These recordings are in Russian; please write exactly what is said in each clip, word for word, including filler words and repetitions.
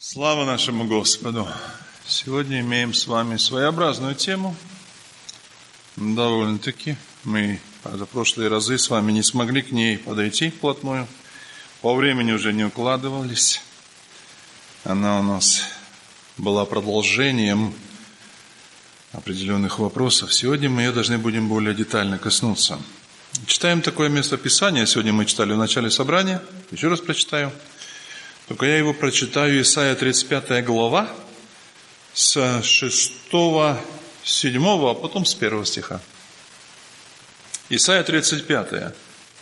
Слава нашему Господу! Сегодня имеем с вами своеобразную тему. Довольно-таки мы за прошлые разы с вами не смогли к ней подойти вплотную. По времени уже не укладывались. Она у нас была продолжением определенных вопросов. Сегодня мы ее должны будем более детально коснуться. Читаем такое местописание. Сегодня мы читали в начале собрания. Еще раз прочитаю. Только я его прочитаю, Исайя тридцать пятая глава, с шестого, седьмого, а потом с первого стиха. Исайя тридцать пятая.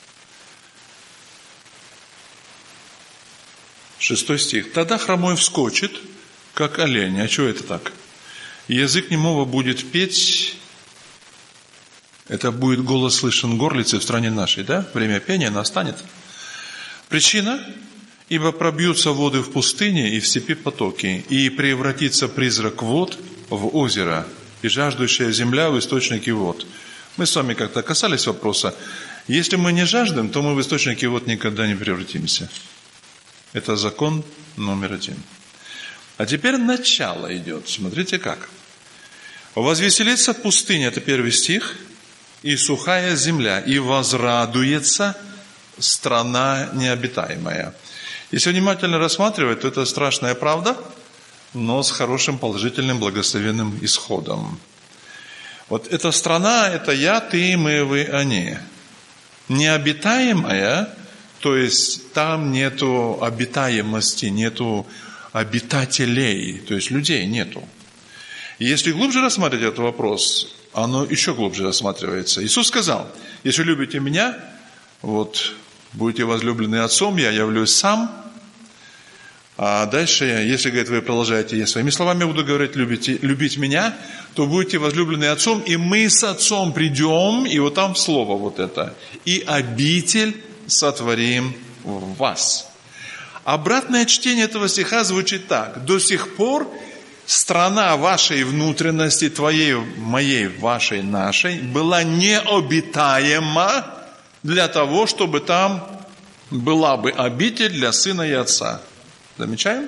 Шестой стих. «Тогда хромой вскочит, как олень». А чего это так? «Язык немого будет петь». Это будет голос слышен горлицы в стране нашей, да? Время пения настанет. Причина? «Ибо пробьются воды в пустыне и в степи потоки, и превратится призрак вод в озеро, и жаждущая земля в источники вод». Мы с вами как-то касались вопроса, если мы не жаждем, то мы в источники вод никогда не превратимся. Это закон номер один. А теперь начало идет. Смотрите как. «Возвеселится пустыня», это первый стих, «и сухая земля, и возрадуется страна необитаемая». Если внимательно рассматривать, то это страшная правда, но с хорошим положительным благословенным исходом. Вот эта страна, это я, ты, мы, вы, они. Необитаемая, то есть там нету обитаемости, нету обитателей, то есть людей нету. И если глубже рассматривать этот вопрос, оно еще глубже рассматривается. Иисус сказал, если любите меня, вот будете возлюблены Отцом, я явлюсь сам. А дальше, если, говорит, вы продолжаете, я своими словами буду говорить, любите, любить меня, то будете возлюблены Отцом, и мы с Отцом придем, и вот там слово вот это, и обитель сотворим в вас. Обратное чтение этого стиха звучит так. До сих пор страна вашей внутренности, твоей, моей, вашей, нашей, была необитаема для того, чтобы там была бы обитель для сына и отца. Замечаем?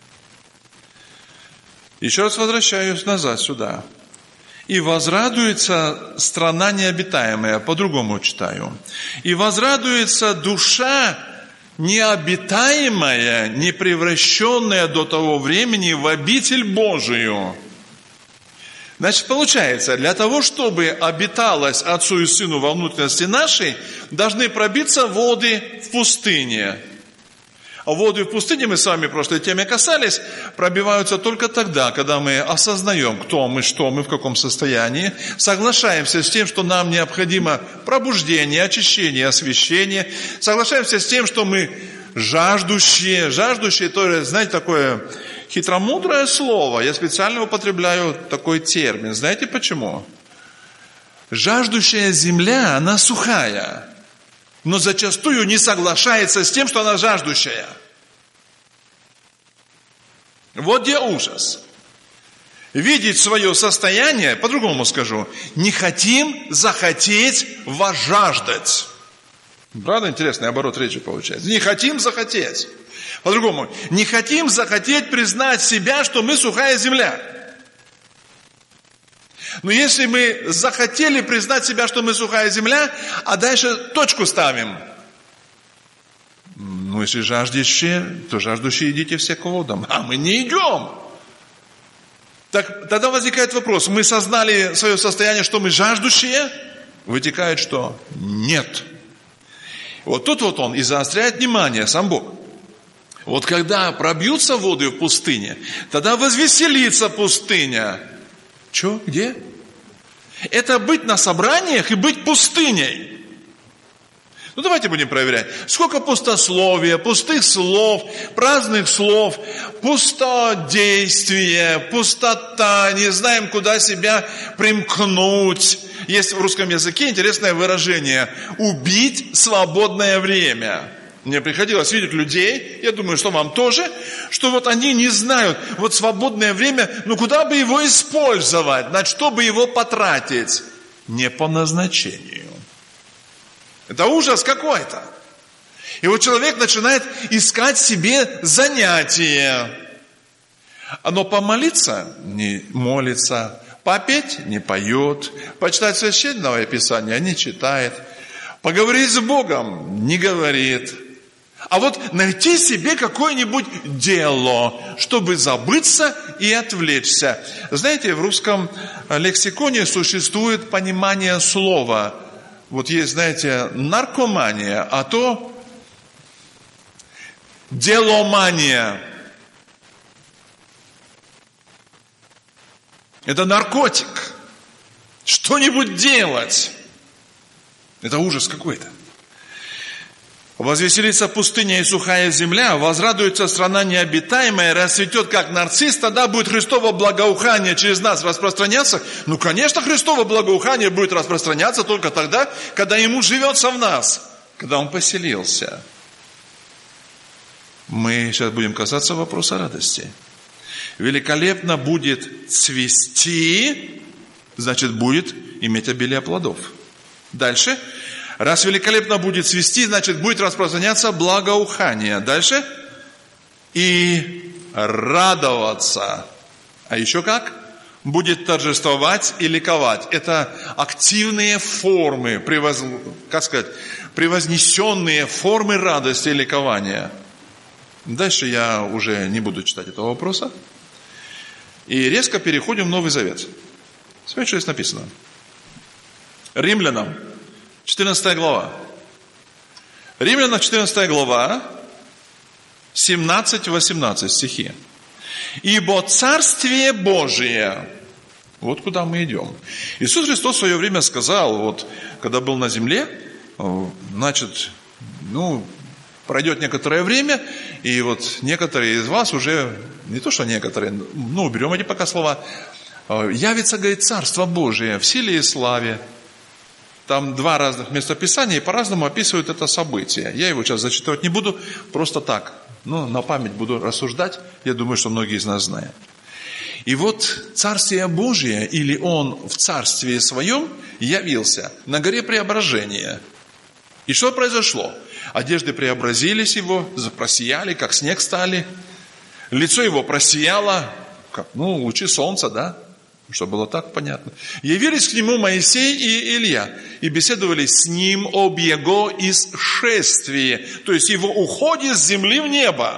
Еще раз возвращаюсь назад сюда. «И возрадуется страна необитаемая», по-другому читаю. «И возрадуется душа необитаемая, не превращенная до того времени в обитель Божию». Значит, получается, для того, чтобы обиталось Отцу и Сыну во внутренности нашей, должны пробиться воды в пустыне. А воды в пустыне, мы с вами в прошлой теме касались, пробиваются только тогда, когда мы осознаем, кто мы, что мы, в каком состоянии, соглашаемся с тем, что нам необходимо пробуждение, очищение, освящение, соглашаемся с тем, что мы жаждущие, жаждущие, то есть, знаете, такое хитромудрое слово, я специально употребляю такой термин. Знаете почему? Жаждущая земля, она сухая, но зачастую не соглашается с тем, что она жаждущая. Вот где ужас. Видеть свое состояние, по-другому скажу, не хотим захотеть возжаждать. Правда, интересный оборот речи получается. Не хотим захотеть. По-другому, не хотим захотеть признать себя, что мы сухая земля. Но если мы захотели признать себя, что мы сухая земля, а дальше точку ставим. Ну, если жаждущие, то жаждущие идите все к водам. А мы не идем. Так, тогда возникает вопрос. Мы сознали свое состояние, что мы жаждущие? Вытекает, что нет. Вот тут вот он и заостряет внимание, сам Бог. Вот когда пробьются воды в пустыне, тогда возвеселится пустыня. Че? Где? Это быть на собраниях и быть пустыней. Ну давайте будем проверять. Сколько пустословия, пустых слов, праздных слов, пустодействие, пустота, не знаем, куда себя примкнуть. Есть в русском языке интересное выражение «убить свободное время». Мне приходилось видеть людей, я думаю, что вам тоже, что вот они не знают, вот свободное время, ну куда бы его использовать, на что бы его потратить? Не по назначению. Это ужас какой-то. И вот человек начинает искать себе занятия. Но помолиться не молится, попеть не поет, почитать священное писание не читает, поговорить с Богом не говорит. А вот найти себе какое-нибудь дело, чтобы забыться и отвлечься. Знаете, в русском лексиконе существует понимание слова. Вот есть, знаете, наркомания, а то деломания. Это наркотик. Что-нибудь делать. Это ужас какой-то. Возвеселится пустыня и сухая земля, возрадуется страна необитаемая, расцветет, как нарцисс, тогда будет Христово благоухание через нас распространяться. Ну, конечно, Христово благоухание будет распространяться только тогда, когда Ему живется в нас, когда Он поселился. Мы сейчас будем касаться вопроса радости. Великолепно будет цвести, значит, будет иметь обилие плодов. Дальше. Раз великолепно будет цвести, значит, будет распространяться благоухание. Дальше. И радоваться. А еще как? Будет торжествовать и ликовать. Это активные формы, превоз... как сказать, превознесенные формы радости и ликования. Дальше я уже не буду читать этого вопроса. И резко переходим в Новый Завет. Смотрите, что здесь написано. Римлянам, четырнадцатая глава. Римлянам, четырнадцатая глава, семнадцать-восемнадцать стихи. «Ибо Царствие Божие...» Вот куда мы идем. Иисус Христос в свое время сказал, вот, когда был на земле, значит, ну, пройдет некоторое время, и вот некоторые из вас уже, не то что некоторые, ну, уберем эти пока слова, явится, говорит, Царство Божие в силе и славе. Там два разных местописания, и по-разному описывают это событие. Я его сейчас зачитывать не буду, просто так, ну, на память буду рассуждать, я думаю, что многие из нас знают. И вот Царствие Божие, или Он в Царстве Своем явился на горе Преображения. И что произошло? Одежды преобразились Его, просияли, как снег стали. Лицо Его просияло, как, ну, лучи солнца, да? Что было так понятно. Явились к Нему Моисей и Илья, и беседовали с Ним об Его исшествии, то есть Его уходе с земли в небо.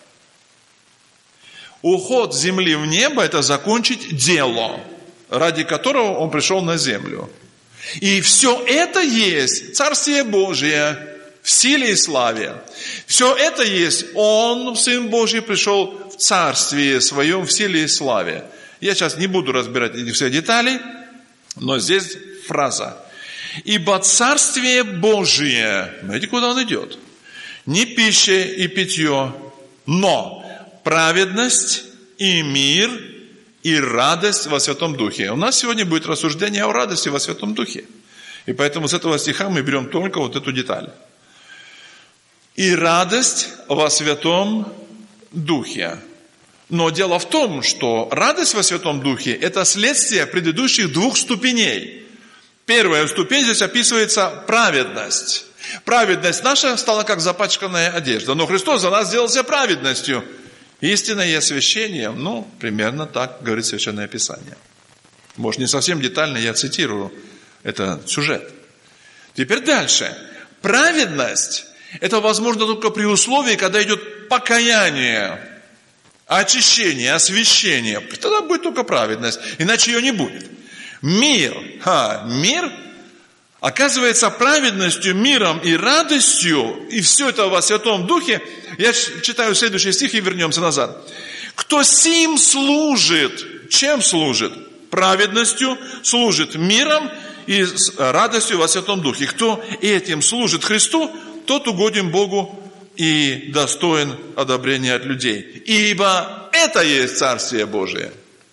Уход с земли в небо – это закончить дело, ради которого Он пришел на землю. И все это есть Царствие Божие в силе и славе. Все это есть Он, Сын Божий, пришел в Царствие Своем в силе и славе. Я сейчас не буду разбирать эти все детали, но здесь фраза. «Ибо Царствие Божие...» Знаете, куда Он идет? «Не пища и питье, но праведность и мир и радость во Святом Духе». У нас сегодня будет рассуждение о радости во Святом Духе. И поэтому с этого стиха мы берем только вот эту деталь. «И радость во Святом Духе». Но дело в том, что радость во Святом Духе – это следствие предыдущих двух ступеней. Первая ступень здесь описывается праведность. Праведность наша стала как запачканная одежда. Но Христос за нас сделался праведностью. Истиной и освящением. Ну, примерно так говорит Священное Писание. Может, не совсем детально я цитирую этот сюжет. Теперь дальше. Праведность – это возможно только при условии, когда идет покаяние, очищение, освящение. Тогда будет только праведность, иначе ее не будет. Мир, а, мир оказывается праведностью, миром и радостью, и все это во Святом Духе. Я читаю следующий стих и вернемся назад. «Кто сим служит?» Чем служит? Праведностью, служит миром и радостью во Святом Духе. Кто этим служит Христу, тот угоден Богу и достоин одобрения от людей. Ибо это есть Царствие Божие.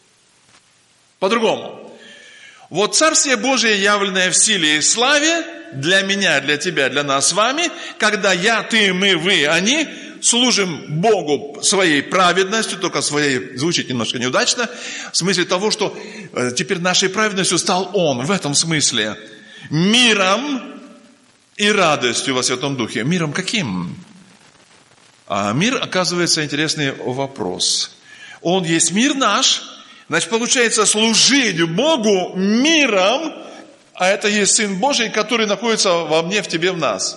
По-другому. Вот Царствие Божие, явленное в силе и славе, для меня, для тебя, для нас с вами, когда я, ты, мы, вы, они служим Богу своей праведностью, только своей, звучит немножко неудачно, в смысле того, что теперь нашей праведностью стал Он, в этом смысле. Миром и радостью во Святом Духе. Миром каким? А мир, оказывается, интересный вопрос. Он есть мир наш. Значит, получается, служить Богу миром, а это есть Сын Божий, который находится во мне, в тебе, в нас.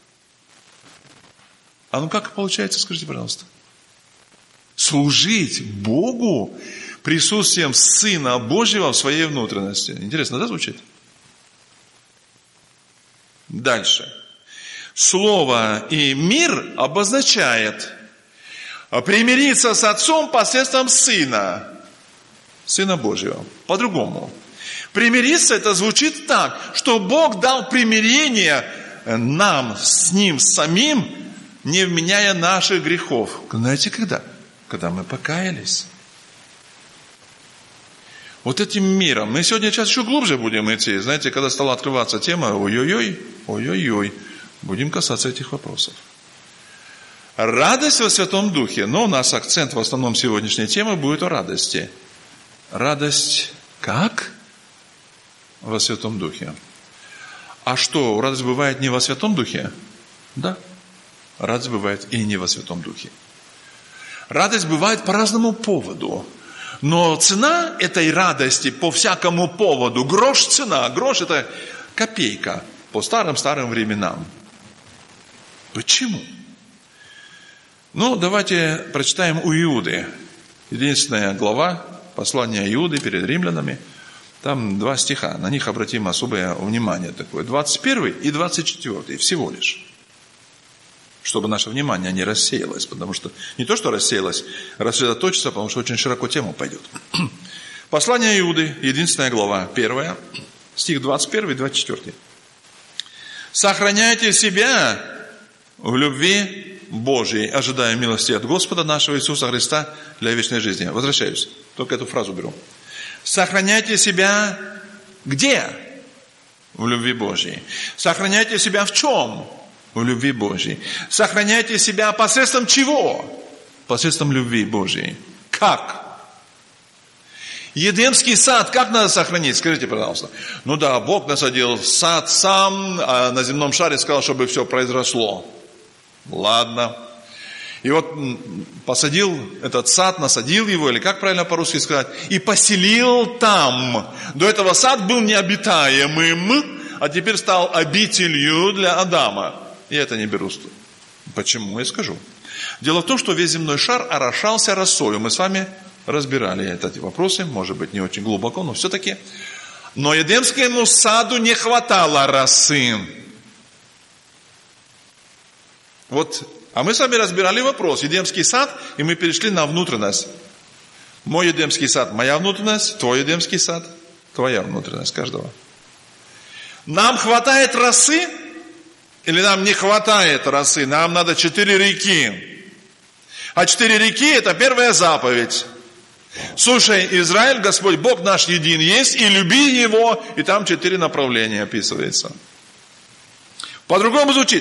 А ну как получается, скажите, пожалуйста? Служить Богу присутствием Сына Божьего в своей внутренности. Интересно, да, звучит? Дальше. Слово и мир обозначает примириться с Отцом посредством Сына. Сына Божьего. По-другому. Примириться, это звучит так, что Бог дал примирение нам с Ним самим, не вменяя наших грехов. Знаете, когда? Когда мы покаялись. Вот этим миром. Мы сегодня сейчас еще глубже будем идти. Знаете, когда стала открываться тема, ой-ой-ой, ой-ой-ой, будем касаться этих вопросов. Радость во Святом Духе. Но у нас акцент в основном сегодняшней темы будет о радости. Радость как? Во Святом Духе. А что, радость бывает не во Святом Духе? Да. Радость бывает и не во Святом Духе. Радость бывает по разному поводу. Но цена этой радости по всякому поводу, грош цена, грош это копейка по старым-старым временам. Почему? Ну, давайте прочитаем у Иуды. Единственная глава послания Иуды перед римлянами. Там два стиха, на них обратим особое внимание такое. двадцать первый и двадцать четвёртый всего лишь. Чтобы наше внимание не рассеялось. Потому что не то, что рассеялось, рассредоточится, потому что очень широко тема пойдет. Послание Иуды, единственная глава, первая, стих двадцать первый и двадцать четвёртый. «Сохраняйте себя в любви Божьей, ожидая милости от Господа нашего Иисуса Христа для вечной жизни». Возвращаюсь, только эту фразу беру. Сохраняйте себя где? В любви Божьей. Сохраняйте себя в чем? В любви Божьей. Сохраняйте себя посредством чего? Посредством любви Божьей. Как? Едемский сад как надо сохранить? Скажите, пожалуйста. Ну да, Бог насадил сад сам, а на земном шаре сказал, чтобы все произросло. Ладно. И вот посадил этот сад, насадил его, или как правильно по-русски сказать, и поселил там. До этого сад был необитаемым, а теперь стал обителью для Адама. Я это не беру. Почему? Я скажу. Дело в том, что весь земной шар орошался росою. Мы с вами разбирали эти вопросы, может быть, не очень глубоко, но все-таки. Но Едемскому саду не хватало росы. Вот. А мы с вами разбирали вопрос. Едемский сад, и мы перешли на внутренность. Мой Едемский сад, моя внутренность, твой Едемский сад, твоя внутренность каждого. Нам хватает росы, или нам не хватает росы? Нам надо четыре реки. А четыре реки – это первая заповедь. Слушай, Израиль, Господь Бог наш един есть, и люби Его. И там четыре направления описывается. По-другому звучит.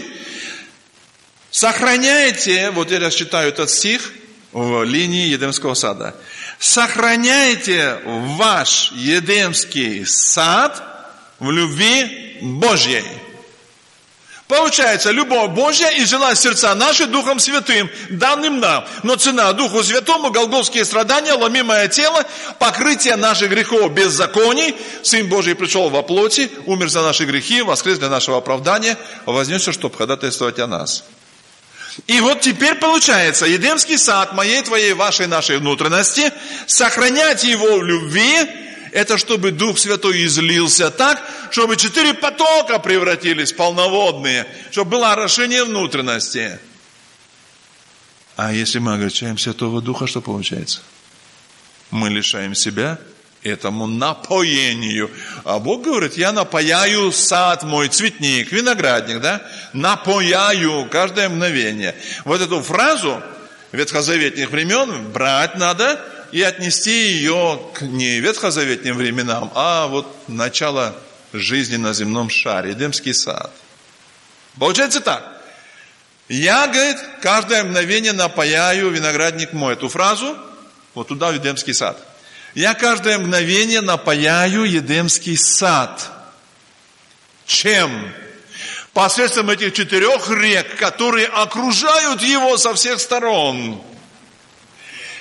Сохраняйте, вот я читаю этот стих в линии Едемского сада. Сохраняйте ваш Едемский сад в любви Божьей. Получается, любовь Божья и желает сердца наши Духом Святым, данным нам. Но цена Духу Святому, голгофские страдания, ломимое тело, покрытие наших грехов беззаконий. Сын Божий пришел во плоти, умер за наши грехи, воскрес для нашего оправдания, вознесся, чтобы ходатайствовать о нас. И вот теперь получается, Едемский сад моей, твоей, вашей, нашей внутренности, сохранять его в любви, это чтобы Дух Святой излился так, чтобы четыре потока превратились в полноводные, чтобы было орошение внутренности. А если мы огорчаем Святого Духа, что получается? Мы лишаем себя этому напоению. А Бог говорит, я напояю сад мой, цветник, виноградник, да? Напояю каждое мгновение. Вот эту фразу ветхозаветных времен брать надо и отнести ее к не ветхозаветным временам, а вот начало жизни на земном шаре, Едемский сад. Получается так. Я, говорит, каждое мгновение напояю виноградник мой. Эту фразу вот туда, в Едемский сад. Я каждое мгновение напояю Едемский сад. Чем? Посредством этих четырех рек, которые окружают его со всех сторон.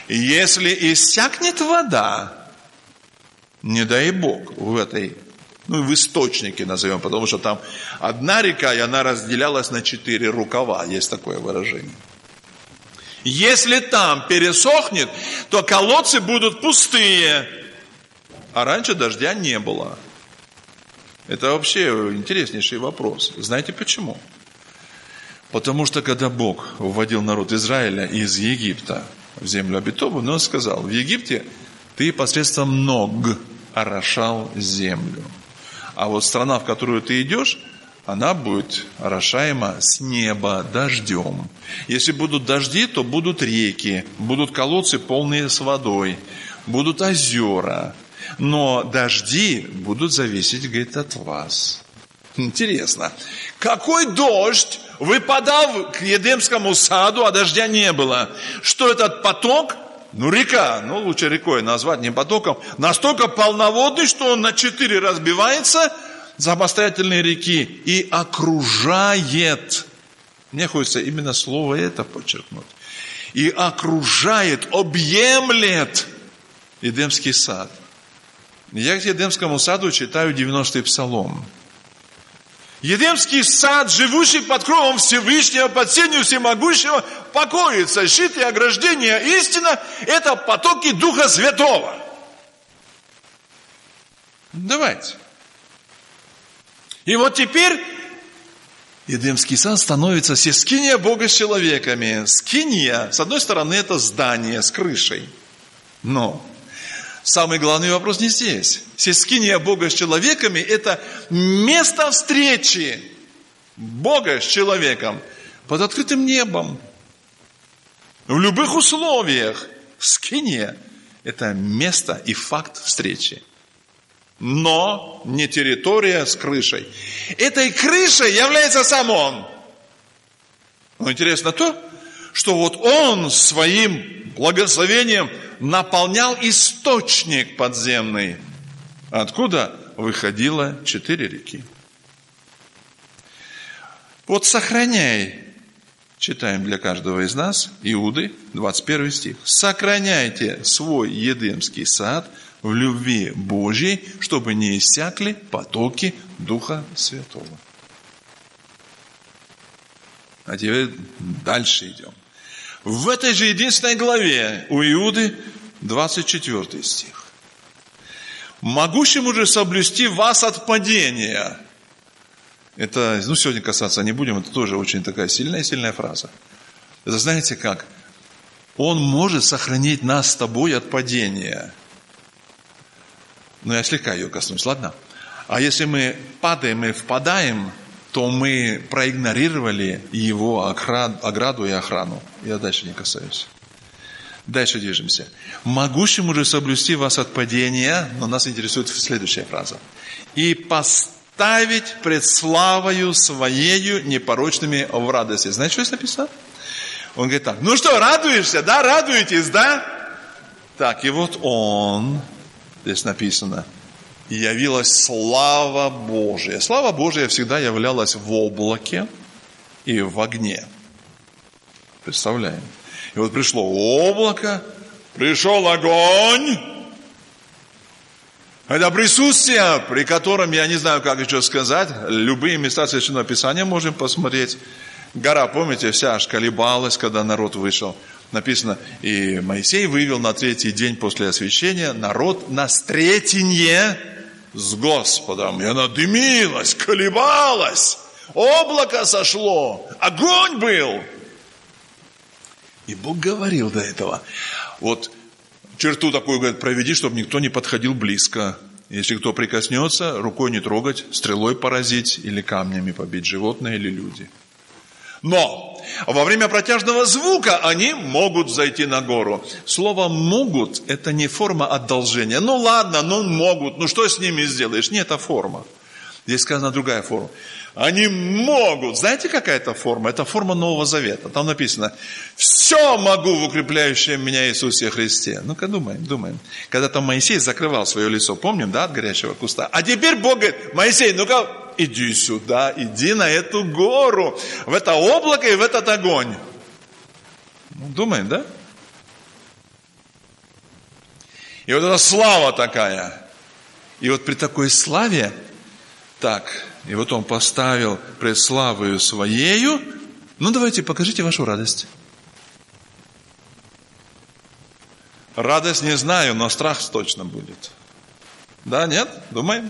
Если иссякнет вода, не дай Бог, в этой, ну, в источнике назовем, потому что там одна река, и она разделялась на четыре рукава, есть такое выражение. Если там пересохнет, то колодцы будут пустые, а раньше дождя не было. Это вообще интереснейший вопрос. Знаете почему? Потому что когда Бог вводил народ Израиля из Египта в землю обетованную, Он сказал: в Египте ты посредством ног орошал землю. А вот страна, в которую ты идешь, она будет орошаема с неба дождем. Если будут дожди, то будут реки, будут колодцы полные с водой, будут озера. Но дожди будут зависеть, говорит, от вас. Интересно, какой дождь выпадал к Едемскому саду, а дождя не было? Что этот поток, ну река, ну лучше рекой назвать, не потоком, настолько полноводный, что он на четыре разбивается, самостоятельные реки, и окружает. Мне хочется именно слово это подчеркнуть. И окружает, объемлет Едемский сад. Я к Едемскому саду читаю девяностый псалом. Едемский сад, живущий под кровом Всевышнего, под сенью Всемогущего, покоится. Щит и ограждение истина – это потоки Духа Святого. Давайте. И вот теперь Едемский сад становится скиния Бога с человеками. Скиния, с одной стороны, это здание с крышей. Но самый главный вопрос не здесь. Скиния Бога с человеками – это место встречи Бога с человеком под открытым небом. В любых условиях. Скиния – это место и факт встречи. Но не территория с крышей. Этой крышей является сам Он. Но интересно то, что вот Он своим благословением наполнял источник подземный, откуда выходило четыре реки. Вот сохраняй, читаем для каждого из нас, Иуды, двадцать первый стих. Сохраняйте свой Едемский сад в любви Божьей, чтобы не иссякли потоки Духа Святого. А теперь дальше идем. В этой же единственной главе у Иуды двадцать четвёртый стих. «Могущему же соблюсти вас от падения». Это, ну, сегодня касаться не будем, это тоже очень такая сильная-сильная фраза. Это знаете как? Он может сохранить нас с тобой от падения. Ну, я слегка ее коснусь, ладно? А если мы падаем и впадаем, то мы проигнорировали его ограду и охрану. Я дальше не касаюсь. Дальше движемся. «Могущему же соблюсти вас от падения», но нас интересует следующая фраза. «И поставить пред славою своею непорочными в радости». Знаете, что здесь написано? Он говорит так: ну что, радуешься, да? Радуетесь, да? Так, и вот он, здесь написано, явилась слава Божия. Слава Божия всегда являлась в облаке и в огне. Представляем. И вот пришло облако, пришел огонь. Это присутствие, при котором, я не знаю, как еще сказать, любые места Священного Писания можем посмотреть. Гора, помните, вся аж колебалась, когда народ вышел. Написано, и Моисей вывел на третий день после освящения народ на встретенье с Господом. И она дымилась, колебалась. Облако сошло, огонь был. И Бог говорил до этого. Вот черту такую, говорит, проведи, чтобы никто не подходил близко. Если кто прикоснется, рукой не трогать, стрелой поразить или камнями побить, животное или люди. Но во время протяжного звука они могут зайти на гору. Слово «могут» – это не форма одолжения. Ну ладно, ну могут, ну что с ними сделаешь? Не, это форма. Здесь сказана другая форма. Они могут. Знаете, какая это форма? Это форма Нового Завета. Там написано: «Все могу в укрепляющем меня Иисусе Христе». Ну-ка думаем, думаем. Когда там Моисей закрывал свое лицо, помним, да, от горящего куста? А теперь Бог говорит: Моисей, ну-ка, иди сюда, иди на эту гору, в это облако и в этот огонь. Ну, думаем, да? И вот эта слава такая. И вот при такой славе, так, и вот он поставил пред славою своею. Ну, давайте, покажите вашу радость. Радость не знаю, но страх точно будет. Да, нет? Думаем?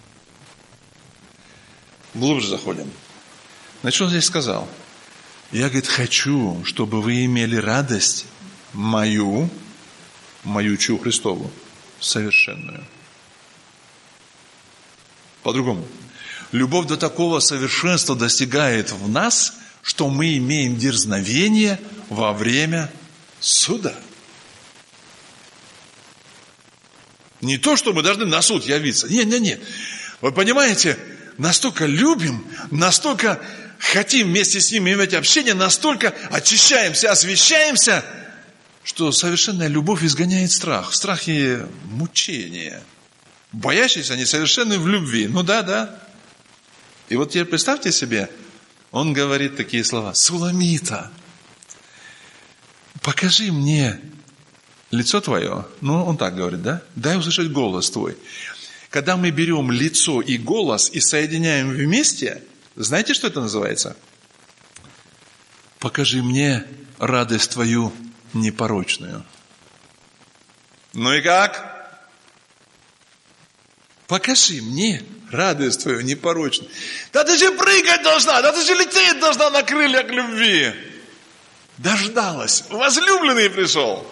Глубже заходим. Значит, он здесь сказал? Я, говорит, хочу, чтобы вы имели радость мою, мою чью Христову, совершенную. По-другому. Любовь до такого совершенства достигает в нас, что мы имеем дерзновение во время суда. Не то, что мы должны на суд явиться. Нет, нет, нет. Вы понимаете, настолько любим, настолько хотим вместе с ним иметь общение, настолько очищаемся, освящаемся, что совершенная любовь изгоняет страх. Страх и мучение. Боящиеся несовершенны в любви. Ну да, да. И вот теперь представьте себе, он говорит такие слова. Суламита, покажи мне лицо твое. Ну, он так говорит, да? Дай услышать голос твой. Когда мы берем лицо и голос и соединяем вместе, знаете, что это называется? Покажи мне радость твою непорочную. Ну и как? Покажи мне радость твою непорочную. Да ты же прыгать должна, да ты же лететь должна на крыльях любви. Дождалась, возлюбленный пришел.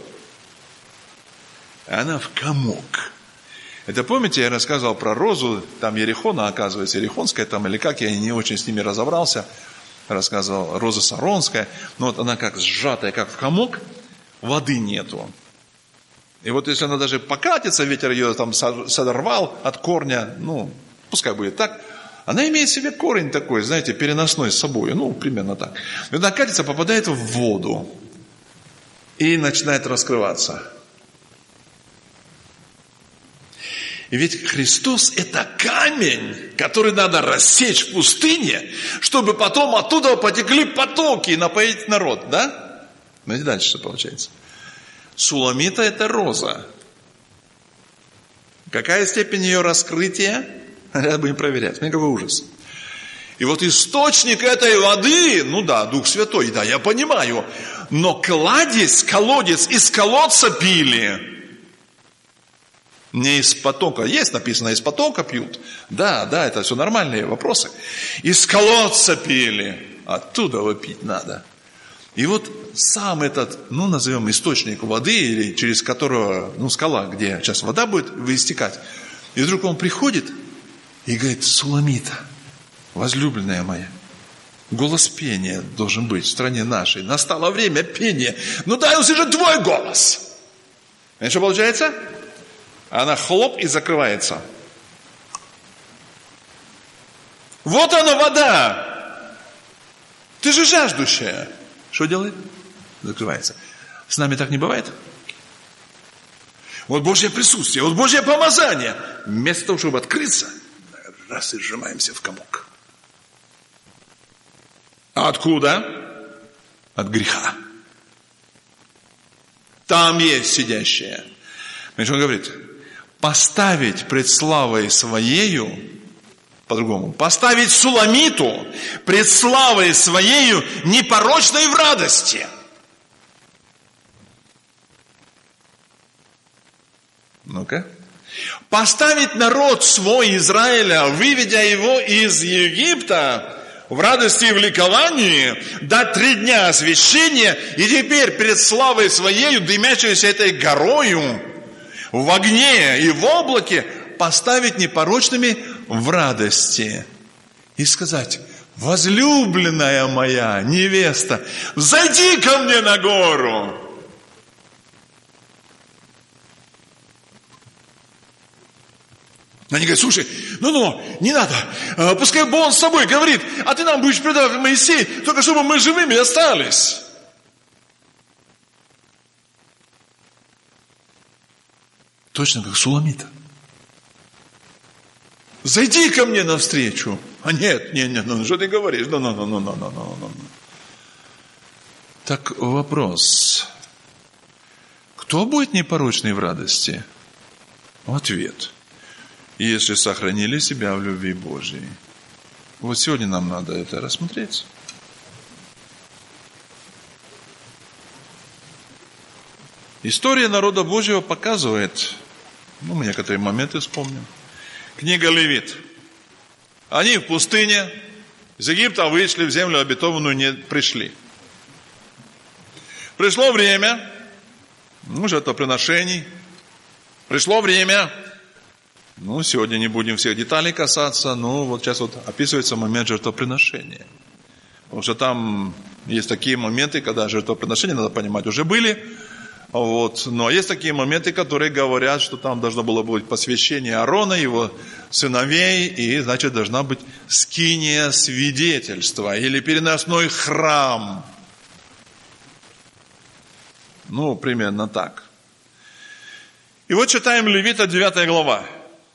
Она в комок. Это помните, я рассказывал про розу, там Ерихона, оказывается, Ерихонская там, или как, я не очень с ними разобрался, рассказывал, роза Саронская, но вот она как сжатая, как в комок, воды нету. И вот если она даже покатится, ветер ее там сорвал от корня, ну, пускай будет так, она имеет в себе корень такой, знаете, переносной с собой, ну, примерно так. И она катится, попадает в воду и начинает раскрываться. И ведь Христос – это камень, который надо рассечь в пустыне, чтобы потом оттуда потекли потоки и напоить народ, да? Знаете, дальше что получается? Суламита – это роза. Какая степень ее раскрытия? Надо бы не проверять. Смотри, какой ужас. И вот источник этой воды, ну да, Дух Святой, да, я понимаю, но кладезь, колодец из колодца пили. Не из потока. Есть написано, из потока пьют. Да, да, это все нормальные вопросы. Из колодца пили. Оттуда выпить надо. И вот сам этот, ну, назовем источник воды, или через которого, ну, скала, где сейчас вода будет выстекать. И вдруг он приходит и говорит: Суламита, возлюбленная моя, голос пения должен быть в стране нашей. Настало время пения. Ну, дай услышать твой голос. И что получается? Она хлоп и закрывается. Вот она вода. Ты же жаждущая. Что делает? Закрывается. С нами так не бывает? Вот Божье присутствие, вот Божье помазание. Вместо того, чтобы открыться, раз и сжимаемся в комок. А откуда? От греха. Там есть сидящая. Значит, он говорит: поставить пред славой своею, по-другому, поставить Суламиту пред славой своею непорочной в радости. Ну-ка. Поставить народ свой Израиля, выведя его из Египта, в радости и в ликовании, дать три дня освящения, и теперь пред славой своею, дымящейся этой горою, в огне и в облаке, поставить непорочными в радости. И сказать: возлюбленная моя невеста, зайди ко мне на гору. Они говорят: слушай, ну-ну, не надо, пускай Бог с собой говорит, а ты нам будешь предавать Моисей, только чтобы мы живыми остались. Точно как Суламита. Зайди ко мне навстречу. А нет, нет, нет, ну что ты говоришь? Ну, ну, ну, ну, ну, ну, ну, ну. Так вопрос. Кто будет непорочный в радости? Ответ. Если сохранили себя в любви Божьей. Вот сегодня нам надо это рассмотреть. История народа Божьего показывает, ну, мы некоторые моменты вспомним. Книга Левит. Они в пустыне, из Египта вышли, в землю обетованную не пришли. Пришло время, ну, жертвоприношений. Пришло время, ну, сегодня не будем всех деталей касаться, но вот сейчас вот описывается момент жертвоприношения. Потому что там есть такие моменты, когда жертвоприношения, надо понимать, уже были. Вот. Но есть такие моменты, которые говорят, что там должно было быть посвящение Аарона, его сыновей, и, значит, должна быть скиния свидетельства или переносной храм. Ну, примерно так. И вот читаем Левита, девятая глава.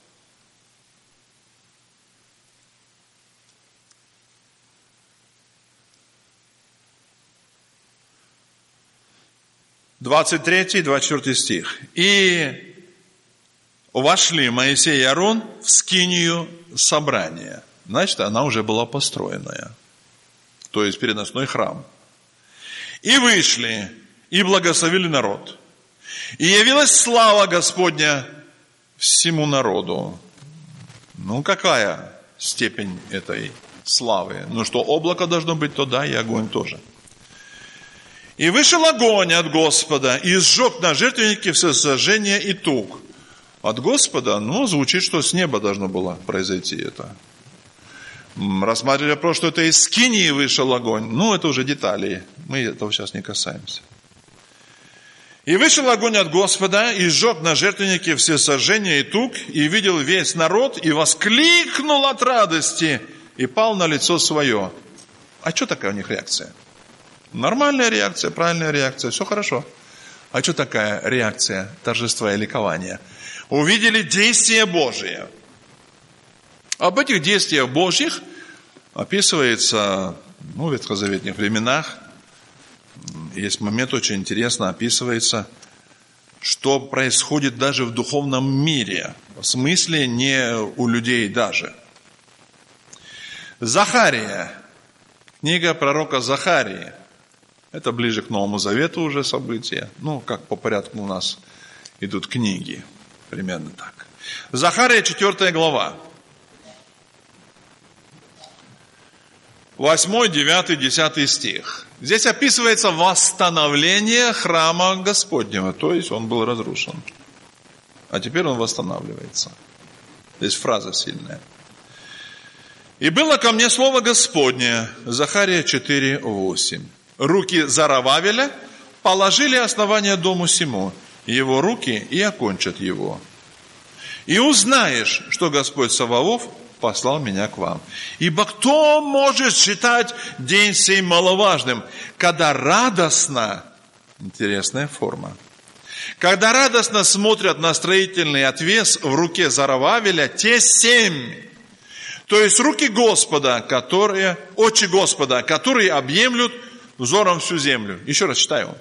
двадцать третий, двадцать четвёртый стих. «И вошли Моисей и Аарон в скинию собрания». Значит, она уже была построенная. То есть, переносной храм. «И вышли, и благословили народ. И явилась слава Господня всему народу». Ну, какая степень этой славы? Ну, что облако должно быть, то да, и огонь тоже. «И вышел огонь от Господа, и сжег на жертвеннике все сожжения и тук». От Господа, ну, звучит, что с неба должно было произойти это. Рассматривали вопрос, что это из скинии вышел огонь. Ну, это уже детали, мы этого сейчас не касаемся. «И вышел огонь от Господа, и сжег на жертвеннике все сожжения и тук, и видел весь народ, и воскликнул от радости, и пал на лицо свое». А что такая у них реакция? Нормальная реакция, правильная реакция, все хорошо. А что такая реакция торжества и ликования? Увидели действия Божие. Об этих действиях Божьих описывается, ну, в ветхозаветных временах. Есть момент очень интересно, описывается, что происходит даже в духовном мире. В смысле не у людей даже. Захария, книга пророка Захарии. Это ближе к Новому Завету уже события. Ну, как по порядку у нас идут книги. Примерно так. Захария, четвёртая глава. восьмой, девятый, десятый стих. Здесь описывается восстановление храма Господнего. То есть, он был разрушен. А теперь он восстанавливается. Здесь фраза сильная. «И было ко мне слово Господне». Захария четыре, восемь. «Руки Зоровавеля положили основание дому сему, его руки и окончат его. И узнаешь, что Господь Саваоф послал меня к вам. Ибо кто может считать день сей маловажным, когда радостно», интересная форма, «когда радостно смотрят на строительный отвес в руке Зоровавеля те семь». То есть руки Господа, которые, очи Господа, которые объемлют взором всю землю. Еще раз читаю.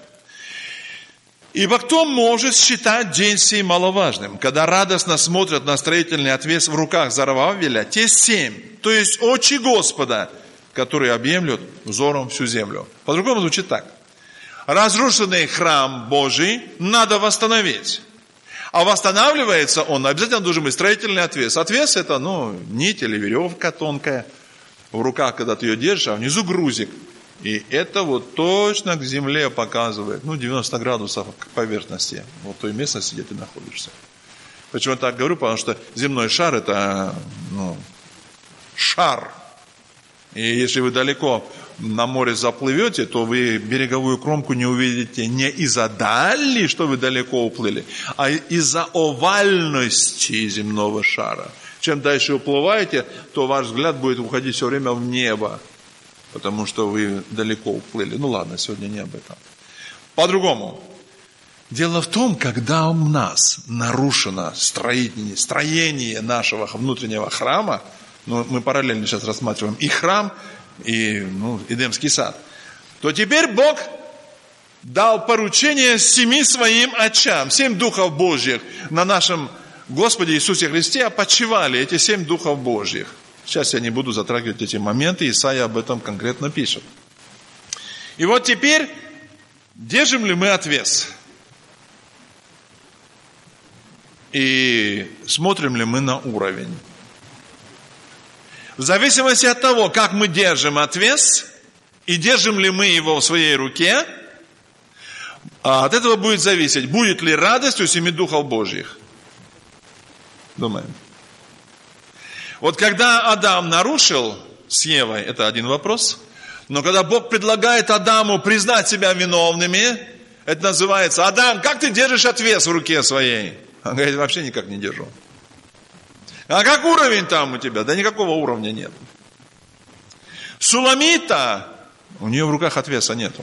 «Ибо кто может считать день сей маловажным, когда радостно смотрят на строительный отвес в руках Зоровавеля те семь». То есть очи Господа, которые объемлют взором всю землю. По-другому звучит так. Разрушенный храм Божий надо восстановить. А восстанавливается он, обязательно должен быть строительный отвес. Отвес это, ну, нить или веревка тонкая. В руках, когда ты ее держишь, а внизу грузик. И это вот точно к земле показывает, ну, девяносто градусов к поверхности, вот той местности, где ты находишься. Почему я так говорю? Потому что земной шар это, ну, шар. И если вы далеко на море заплывете, то вы береговую кромку не увидите не из-за дали, что вы далеко уплыли, а из-за овальности земного шара. Чем дальше уплываете, то ваш взгляд будет уходить все время в небо. Потому что вы далеко уплыли. Ну ладно, сегодня не об этом. По-другому. Дело в том, когда у нас нарушено строение, строение нашего внутреннего храма, ну, мы параллельно сейчас рассматриваем и храм, и ну, Эдемский сад, то теперь Бог дал поручение семи своим очам, семь духов Божьих на нашем в Господе Иисусе Христе опочивали эти семь духов Божьих. Сейчас я не буду затрагивать эти моменты, Исаия об этом конкретно пишет. И вот теперь, держим ли мы отвес? И смотрим ли мы на уровень? В зависимости от того, как мы держим отвес, и держим ли мы его в своей руке, от этого будет зависеть, будет ли радость у семи духов Божьих. Думаем. Вот когда Адам нарушил с Евой, это один вопрос, но когда Бог предлагает Адаму признать себя виновными, это называется: Адам, как ты держишь отвес в руке своей? Он говорит: вообще никак не держу. А как уровень там у тебя? Да никакого уровня нет. Суламита, у нее в руках отвеса нету.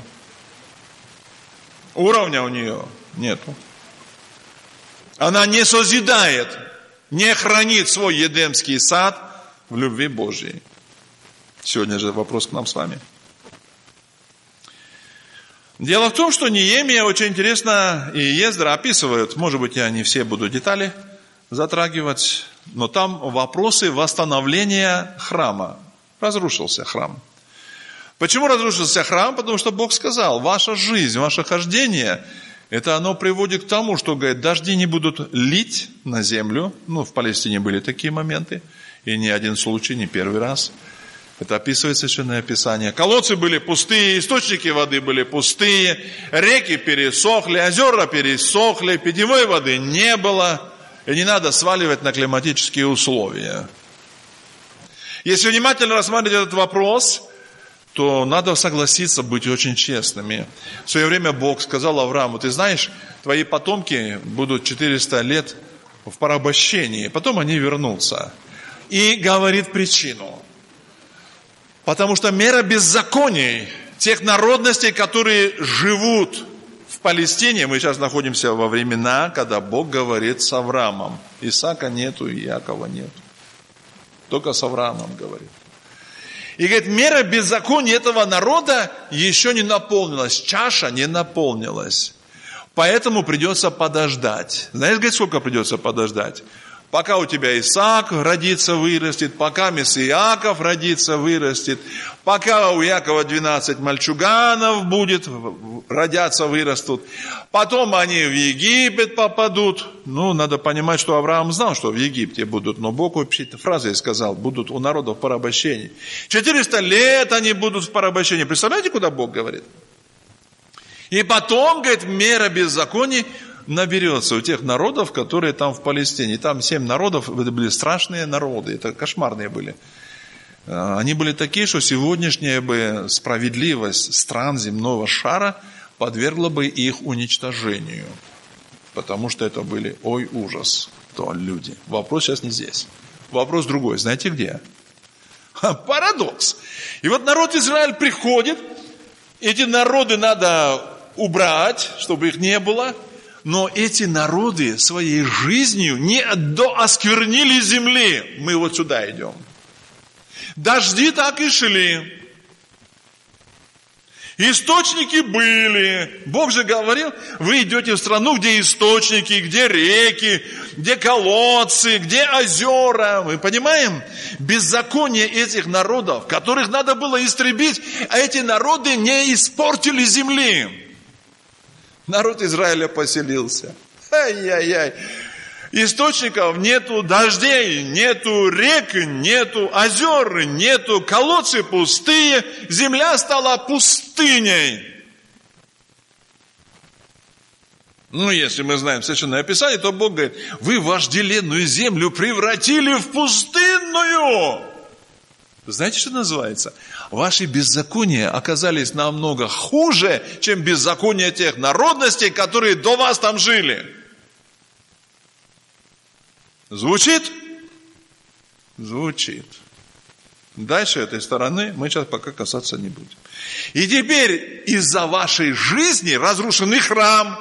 Уровня у нее нету. Она не созидает, не хранит свой Едемский сад в любви Божьей. Сегодня же вопрос к нам с вами. Дело в том, что Неемия очень интересно и Ездра описывают, может быть, я не все буду детали затрагивать, но там вопросы восстановления храма. Разрушился храм. Почему разрушился храм? Потому что Бог сказал: ваша жизнь, ваше хождение, это оно приводит к тому, что, говорит, дожди не будут лить на землю. Ну, в Палестине были такие моменты, и не один случай, не первый раз. Это описывает Священное Писание. Колодцы были пустые, источники воды были пустые, реки пересохли, озера пересохли, питьевой воды не было. И не надо сваливать на климатические условия. Если внимательно рассматривать этот вопрос, то надо согласиться быть очень честными. В свое время Бог сказал Аврааму: ты знаешь, твои потомки будут четыреста лет в порабощении, потом они вернутся. И говорит причину. Потому что мера беззаконий тех народностей, которые живут в Палестине, мы сейчас находимся во времена, когда Бог говорит с Авраамом. Исаака нету, Иакова нету. Только с Авраамом говорит. И говорит, мера беззакония этого народа еще не наполнилась, чаша не наполнилась. Поэтому придется подождать. Знаешь, говорит, сколько придется подождать? Пока у тебя Исаак родится, вырастет, пока Месс Иаков родится, вырастет, пока у Иакова двенадцать мальчуганов будет, родятся, вырастут, потом они в Египет попадут. Ну, надо понимать, что Авраам знал, что в Египте будут, но Бог вообще фразой сказал: будут у народов порабощение. четыреста лет они будут в порабощении. Представляете, куда Бог говорит? И потом, говорит, мера беззаконий наберется у тех народов, которые там в Палестине. Там семь народов, это были страшные народы, это кошмарные были. Они были такие, что сегодняшняя бы справедливость стран земного шара подвергла бы их уничтожению. Потому что это были, ой, ужас, то люди. Вопрос сейчас не здесь. Вопрос другой. Знаете где? Ха, парадокс. И вот народ Израиль приходит, эти народы надо убрать, чтобы их не было. Но эти народы своей жизнью не доосквернили земли. Мы вот сюда идем. Дожди так и шли. Источники были. Бог же говорил, вы идете в страну, где источники, где реки, где колодцы, где озера. Мы понимаем? Беззаконие этих народов, которых надо было истребить, а эти народы не испортили земли. Народ Израиля поселился. Ай-яй-яй. Источников нету, дождей нету, рек нету, озер нету, колодцы пустые, земля стала пустыней. Ну, если мы знаем Священное Писание, то Бог говорит: вы вожделенную землю превратили в пустынную. Знаете, что называется? Ваши беззакония оказались намного хуже, чем беззакония тех народностей, которые до вас там жили. Звучит? Звучит. Дальше этой стороны мы сейчас пока касаться не будем. И теперь из-за вашей жизни разрушенный храм,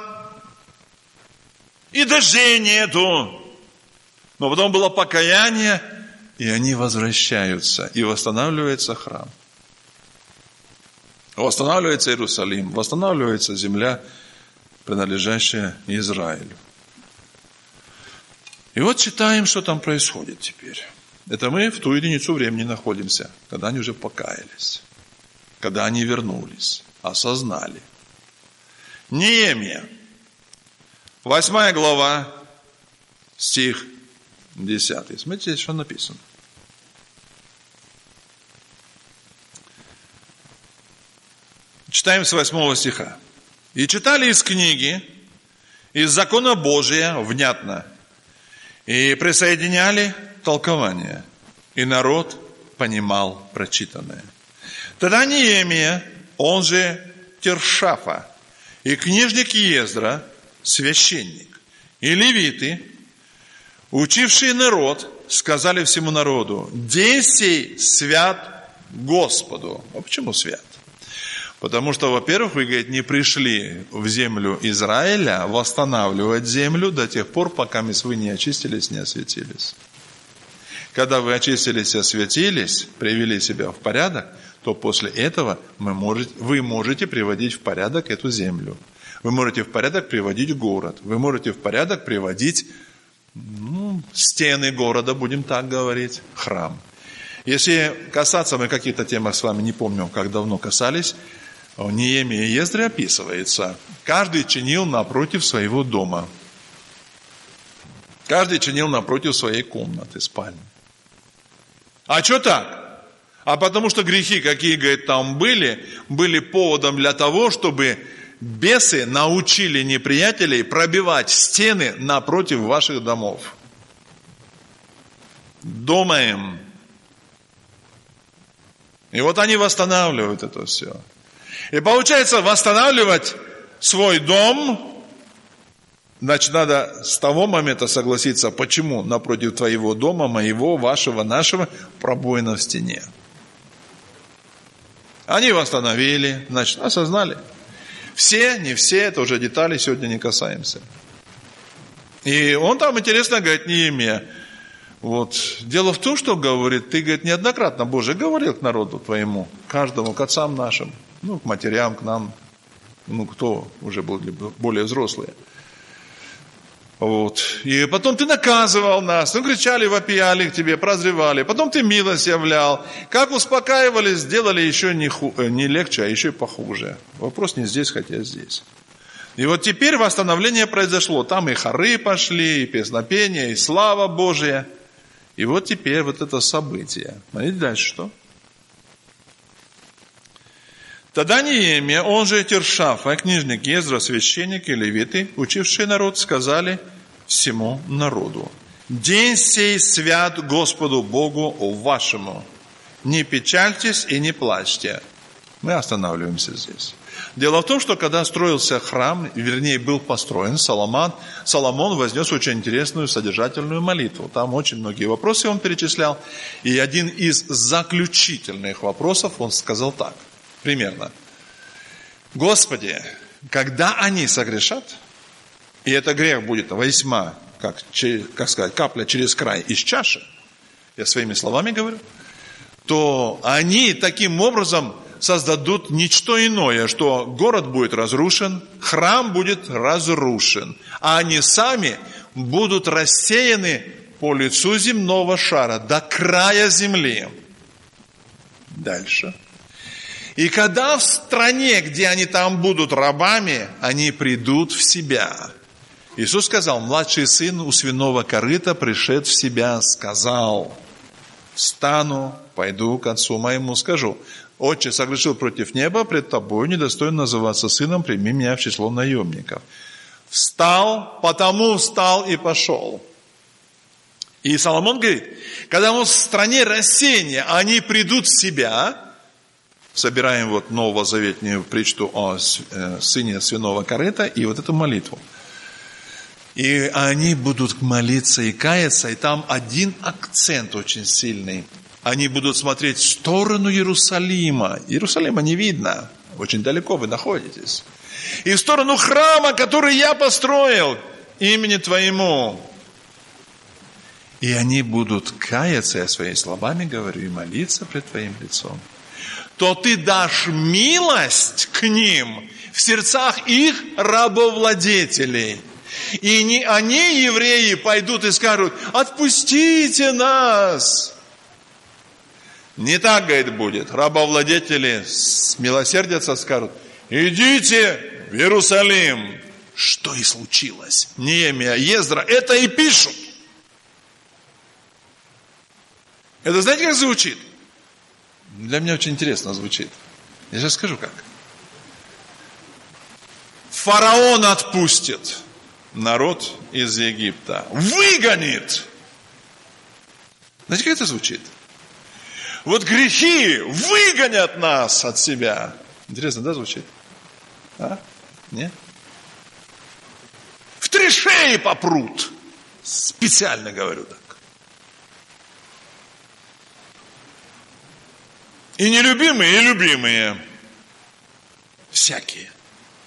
и дождей нету. Но потом было покаяние, и они возвращаются, и восстанавливается храм. Восстанавливается Иерусалим, восстанавливается земля, принадлежащая Израилю. И вот читаем, что там происходит теперь. Это мы в ту единицу времени находимся, когда они уже покаялись, когда они вернулись, осознали. Неемия, восьмая глава, стих десятый. Смотрите, здесь что написано. Читаем с восьмого стиха. «И читали из книги, из закона Божия, внятно, и присоединяли толкование, и народ понимал прочитанное. Тогда Неемия, он же Тершафа, и книжник Ездра, священник, и левиты, учившие народ, сказали всему народу: день сей свят Господу». А почему свят? Потому что, во-первых, вы, говорит, не пришли в землю Израиля восстанавливать землю до тех пор, пока вы не очистились, не осветились. Когда вы очистились и осветились, привели себя в порядок, то после этого мы можете, вы можете приводить в порядок эту землю. Вы можете в порядок приводить город. Вы можете в порядок приводить ну, стены города, будем так говорить, храм. Если касаться, мы каких-то темах с вами не помню, как давно касались, в Неемии и Ездре описывается: каждый чинил напротив своего дома. Каждый чинил напротив своей комнаты, спальни. А что так? А потому что грехи, какие, говорит, там были, были поводом для того, чтобы бесы научили неприятелей пробивать стены напротив ваших домов. Думаем. И вот они восстанавливают это все. И получается, восстанавливать свой дом, значит, надо с того момента согласиться, почему напротив твоего дома, моего, вашего, нашего, пробоина в стене. Они восстановили, значит, осознали. Все, не все, это уже детали, сегодня не касаемся. И он там, интересно, говорит, Неемия, вот, дело в том, что, говорит, ты, говорит, неоднократно, Боже, говорил к народу твоему, каждому, к отцам нашим, ну, к матерям, к нам, ну, кто уже были более взрослые. Вот. И потом ты наказывал нас, ну, кричали, вопияли к тебе, прозревали, потом ты милость являл. Как успокаивали, сделали еще не, ху... не легче, а еще и похуже. Вопрос не здесь, хотя здесь. И вот теперь восстановление произошло. Там и хоры пошли, и песнопения, и слава Божия. И вот теперь вот это событие. Смотрите дальше, что? Тогда Неемия, он же Тершафа, книжник Ездра, священник и левиты, учившие народ, сказали всему народу: день сей свят Господу Богу вашему. Не печальтесь и не плачьте. Мы останавливаемся здесь. Дело в том, что когда строился храм, вернее, был построен, Соломон, Соломон вознес очень интересную содержательную молитву. Там очень многие вопросы он перечислял. И один из заключительных вопросов он сказал так. Примерно. Господи, когда они согрешат, и это грех будет весьма, как, как сказать, капля через край из чаши, я своими словами говорю, то они таким образом создадут ничто иное, что город будет разрушен, храм будет разрушен, а они сами будут рассеяны по лицу земного шара до края земли. Дальше. И когда в стране, где они там будут рабами, они придут в себя. Иисус сказал: младший сын у свиного корыта, пришед в себя, сказал: встану, пойду к отцу моему, скажу: отче, согрешил против неба, пред тобой недостоин называться сыном, прими меня в число наемников. Встал, потому встал и пошел. И Соломон говорит, когда в стране рассеяния они придут в себя, собираем вот новозаветную притчу о сыне свиного корыта и вот эту молитву. И они будут молиться и каяться, и там один акцент очень сильный. Они будут смотреть в сторону Иерусалима. Иерусалима не видно, очень далеко вы находитесь. И в сторону храма, который я построил имени Твоему. И они будут каяться, я своими словами говорю, и молиться пред Твоим лицом. То Ты дашь милость к ним в сердцах их рабовладетелей. И не они, евреи, пойдут и скажут: отпустите нас. Не так, говорит, будет. Рабовладетели смилосердятся, скажут: идите в Иерусалим. Что и случилось. Неемия, Ездра это и пишут. Это знаете, как звучит? Для меня очень интересно звучит. Я сейчас скажу как. Фараон отпустит народ из Египта. Выгонит. Знаете, как это звучит? Вот грехи выгонят нас от себя. Интересно, да, звучит? А? Нет? В три шеи попрут. Специально говорю так. И нелюбимые, и любимые. Всякие.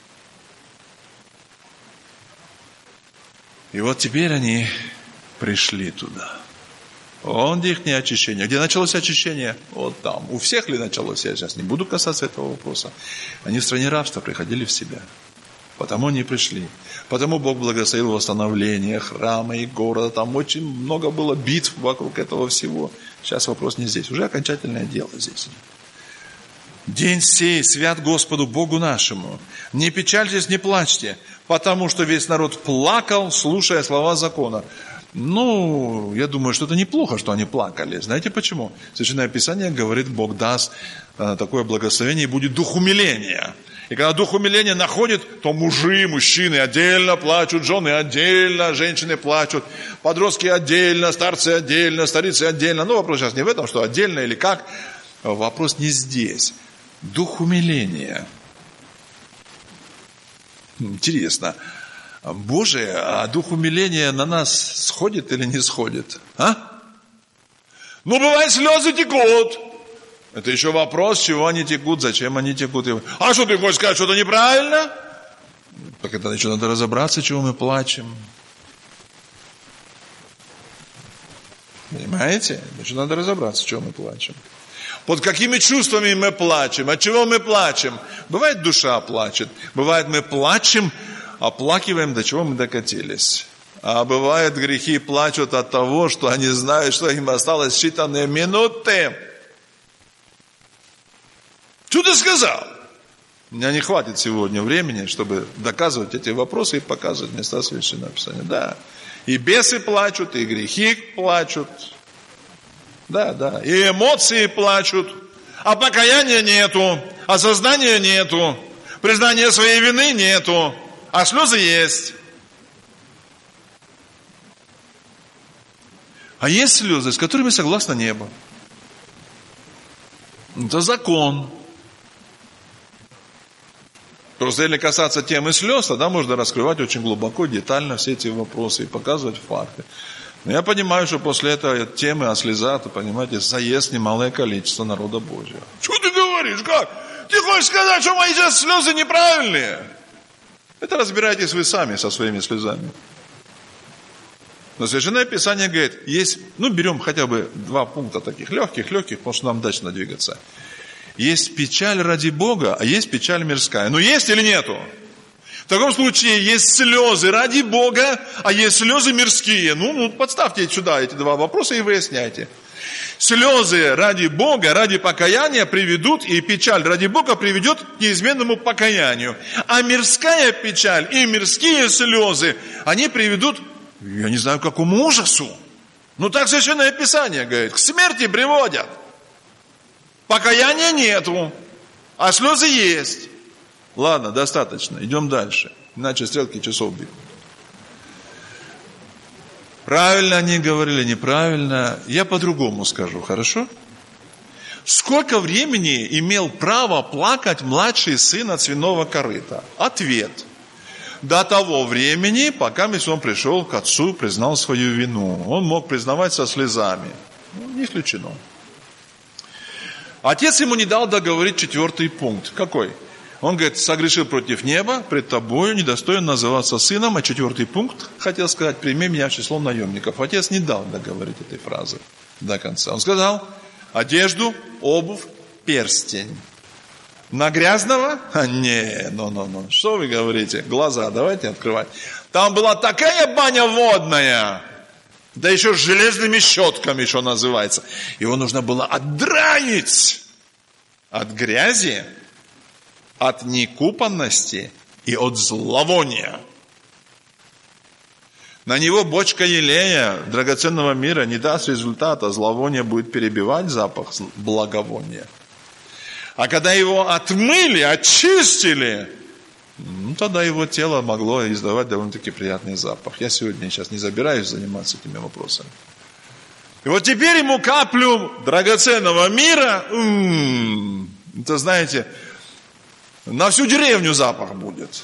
И вот теперь они пришли туда. Он где их не очищение. Где началось очищение? Вот там. У всех ли началось? Я сейчас не буду касаться этого вопроса. Они в стране рабства приходили в себя. Потому они пришли. Потому Бог благословил восстановление храма и города. Там очень много было битв вокруг этого всего. Сейчас вопрос не здесь. Уже окончательное дело здесь. День сей свят Господу Богу нашему. Не печальтесь, не плачьте, потому что весь народ плакал, слушая слова закона. Ну, я думаю, что это неплохо, что они плакали. Знаете почему? Священное Писание говорит: Бог даст такое благословение, и будет дух умиления. И когда дух умиления находит, то мужи, мужчины отдельно плачут, жены отдельно, женщины плачут, подростки отдельно, старцы отдельно, старицы отдельно. Ну, вопрос сейчас не в этом, что отдельно или как. Вопрос не здесь. Дух умиления. Интересно. Боже, а дух умиления на нас сходит или не сходит? А? Ну, бывает, слезы текут. Это еще вопрос, чего они текут, зачем они текут. А что ты хочешь сказать, что-то неправильно? Так это еще надо разобраться, чего мы плачем. Понимаете? Еще надо разобраться, чего мы плачем. Под какими чувствами мы плачем? От чего мы плачем? Бывает, душа плачет. Бывает, мы плачем, оплакиваем, до чего мы докатились. А бывает, грехи плачут от того, что они знают, что им осталось считанные минуты. Что ты сказал? У меня не хватит сегодня времени, чтобы доказывать эти вопросы и показывать места Священного Писания. Да. И бесы плачут, и грехи плачут. Да, да. И эмоции плачут. А покаяния нету. Осознания нету. Признания своей вины нету. А слезы есть. А есть слезы, с которыми согласно небо. Это закон. Просто если касаться темы слез, тогда можно раскрывать очень глубоко, детально все эти вопросы и показывать факты. Но я понимаю, что после этой темы о слезах, то, понимаете, заест немалое количество народа Божьего. Что ты говоришь? Как? Ты хочешь сказать, что мои слезы неправильные? Это разбирайтесь вы сами со своими слезами. Но Священное Писание говорит, есть, ну берем хотя бы два пункта таких легких, легких, потому что нам дальше надо двигаться. Есть печаль ради Бога, а есть печаль мирская. Ну есть или нету? В таком случае есть слезы ради Бога, а есть слезы мирские. Ну, ну подставьте сюда эти два вопроса и выясняйте. Слезы ради Бога, ради покаяния приведут, и печаль ради Бога приведет к неизменному покаянию. А мирская печаль и мирские слезы, они приведут, я не знаю, к какому ужасу. Ну так Священное Писание говорит, к смерти приводят. Покаяния нету, а слезы есть. Ладно, достаточно, идем дальше. Иначе стрелки часов бегут. Правильно они говорили, неправильно. Я по-другому скажу, хорошо? Сколько времени имел право плакать младший сын от свиного корыта? Ответ. До того времени, пока он пришел к отцу, признал свою вину. Он мог признавать со слезами. Ну, не исключено. Отец ему не дал договорить четвертый пункт. Какой? Он говорит, согрешил против неба, пред тобою недостоин называться сыном. А четвертый пункт, хотел сказать, прими меня в число наемников. Отец не дал договорить этой фразы до конца. Он сказал, одежду, обувь, перстень. На грязного? А не, ну, ну, ну. Что вы говорите? Глаза давайте открывать. Там была такая баня водная, да еще с железными щетками, что называется. Его нужно было отдраить от грязи, от некупанности и от зловония. На него бочка елея драгоценного мира не даст результата. Зловоние будет перебивать запах благовония. А когда его отмыли, очистили, ну, тогда его тело могло издавать довольно-таки приятный запах. Я сегодня сейчас не забираюсь заниматься этими вопросами. И вот теперь ему каплю драгоценного мира, м-м, это, знаете, на всю деревню запах будет.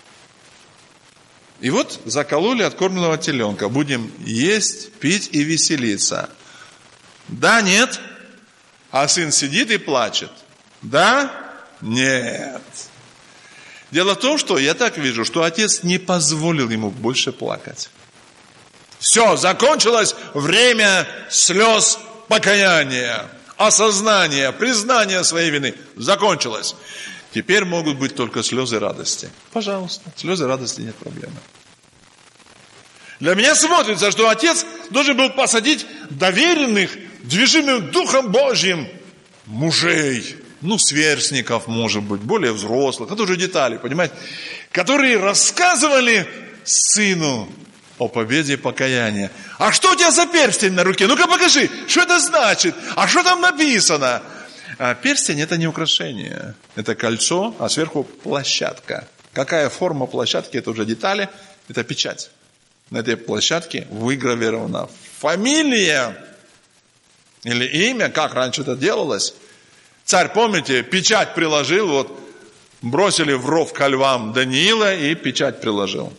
И вот закололи откормленного теленка. Будем есть, пить и веселиться. Да, нет? А сын сидит и плачет. Да? Нет. Дело в том, что я так вижу, что отец не позволил ему больше плакать. Все, закончилось время слез покаяния, осознания, признания своей вины. Закончилось. Теперь могут быть только слезы радости. Пожалуйста, слезы радости, нет проблемы. Для меня смотрится, что отец должен был посадить доверенных, движимых Духом Божьим мужей, ну, сверстников, может быть, более взрослых, это уже детали, понимаете, которые рассказывали сыну о победе покаяния. А что у тебя за перстень на руке? Ну-ка покажи, что это значит? А что там написано? А перстень – это не украшение, это кольцо, а сверху площадка. Какая форма площадки – это уже детали, это печать. На этой площадке выгравирована фамилия или имя, как раньше это делалось. Царь, помните, печать приложил, вот бросили в ров ко львам Даниила и печать приложил.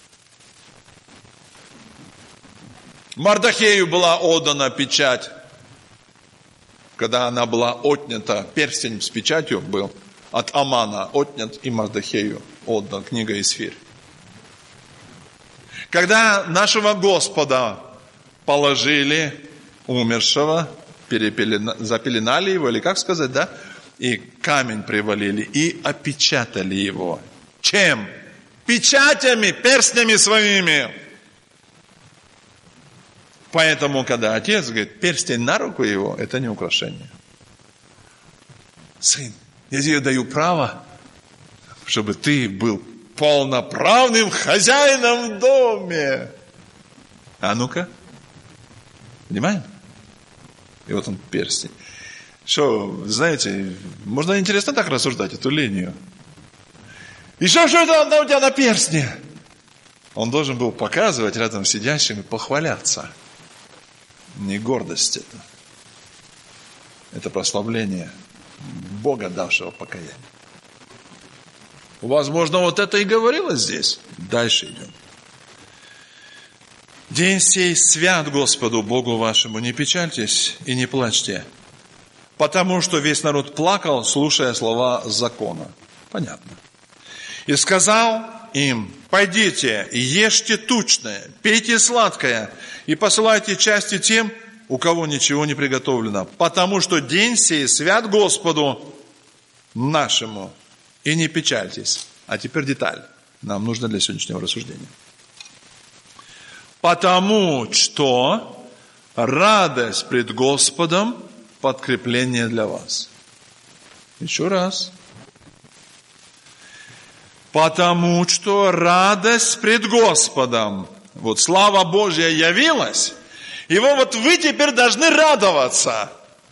Мардохею была отдана печать. Когда она была отнята, перстень с печатью был от Амана отнят, и Мардохею отдан, книга Исфирь. Когда нашего Господа положили умершего, перепелена, запеленали его, или как сказать, да? И камень привалили, и опечатали его. Чем? Печатями, перстнями своими. Поэтому, когда отец говорит, перстень на руку его, это не украшение. Сын, я тебе даю право, чтобы ты был полноправным хозяином в доме. А ну-ка. Понимаем? И вот он перстень. Что, знаете, можно интересно так рассуждать, эту линию. И что, что это у тебя на перстне? Он должен был показывать рядом сидящим и похваляться. Не гордость это. Это прославление Бога, давшего покаяние. Возможно, вот это и говорилось здесь. Дальше идем. День сей свят Господу Богу вашему. Не печальтесь и не плачьте. Потому что весь народ плакал, слушая слова закона. Понятно. И сказал им: пойдите, ешьте тучное, пейте сладкое и посылайте части тем, у кого ничего не приготовлено. Потому что день сей свят Господу нашему. И не печальтесь. А теперь деталь. Нам нужно для сегодняшнего рассуждения. Потому что радость пред Господом подкрепление для вас. Еще раз. Потому что радость пред Господом. Вот слава Божья явилась. И вот вы теперь должны радоваться.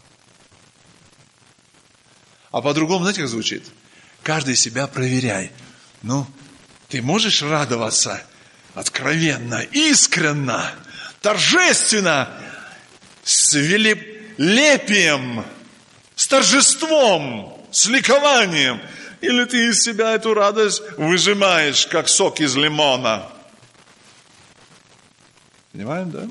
А по-другому, знаете, как звучит? Каждый себя проверяй. Ну, ты можешь радоваться откровенно, искренно, торжественно, с велелепием, с торжеством, с ликованием? Или ты из себя эту радость выжимаешь, как сок из лимона? Понимаем, да?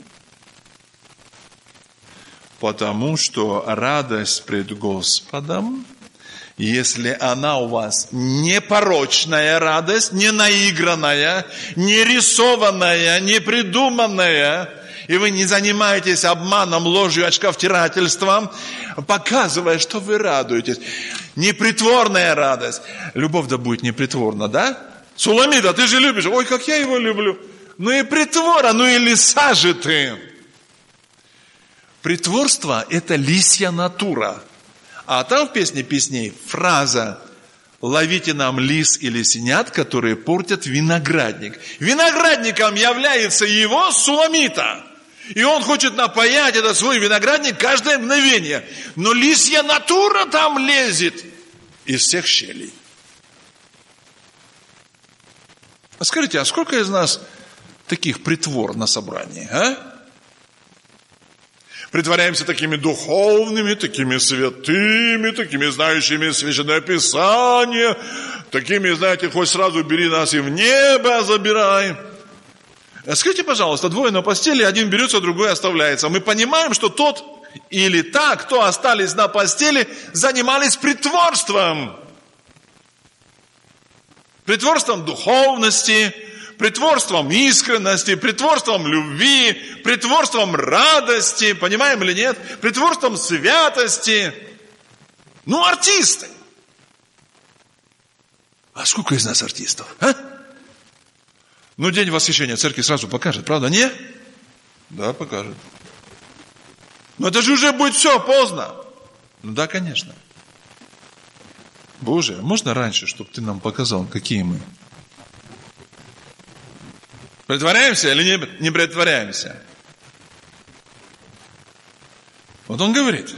Потому что радость пред Господом, если она у вас непорочная радость, не наигранная, не рисованная, не придуманная, и вы не занимаетесь обманом, ложью, очковтирательством, показывая, что вы радуетесь. Непритворная радость. Любовь да будет непритворна, да? Суламита, ты же любишь. Ой, как я его люблю. Ну и притвора, ну и лиса же ты. Притворство – это лисья натура. А там в песне песней фраза «Ловите нам лис или синят, которые портят виноградник». Виноградником является его Суламита. И он хочет напаять этот свой виноградник каждое мгновение. Но лисья натура там лезет из всех щелей. А скажите, а сколько из нас таких притвор на собрании, а? Притворяемся такими духовными, такими святыми, такими знающими Священное Писание, такими, знаете, хоть сразу бери нас и в небо забирай. Скажите, пожалуйста, двое на постели, один берется, другой оставляется. Мы понимаем, что тот или та, кто остались на постели, занимались притворством. Притворством духовности, притворством искренности, притворством любви, притворством радости, понимаем или нет? Притворством святости. Ну, артисты. А сколько из нас артистов, а? Ну, день восхищения церкви сразу покажет, правда, не? Да, покажет. Но это же уже будет все поздно. Ну да, конечно. Боже, можно раньше, чтобы ты нам показал, какие мы? Притворяемся или не, не притворяемся? Вот он говорит,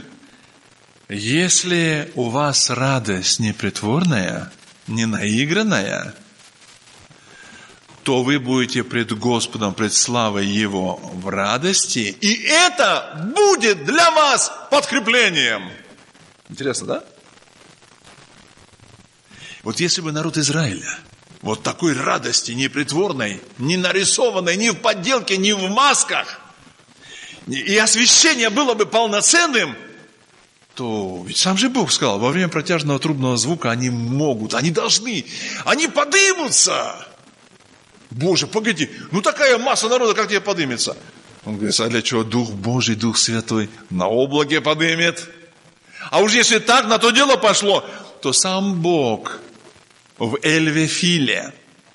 если у вас радость не притворная, не наигранная, то вы будете пред Господом, пред славой Его в радости, и это будет для вас подкреплением. Интересно, да? Вот если бы народ Израиля вот такой радости, не притворной, не нарисованной, ни в подделке, ни в масках, и освящение было бы полноценным, то ведь сам же Бог сказал, во время протяжного трубного звука они могут, они должны, они подымутся. Боже, погоди, ну такая масса народа, как тебе подымется? Он говорит, а для чего Дух Божий, Дух Святой на облаке подымет? А уж если так на то дело пошло, то сам Бог в Эль-Вефиле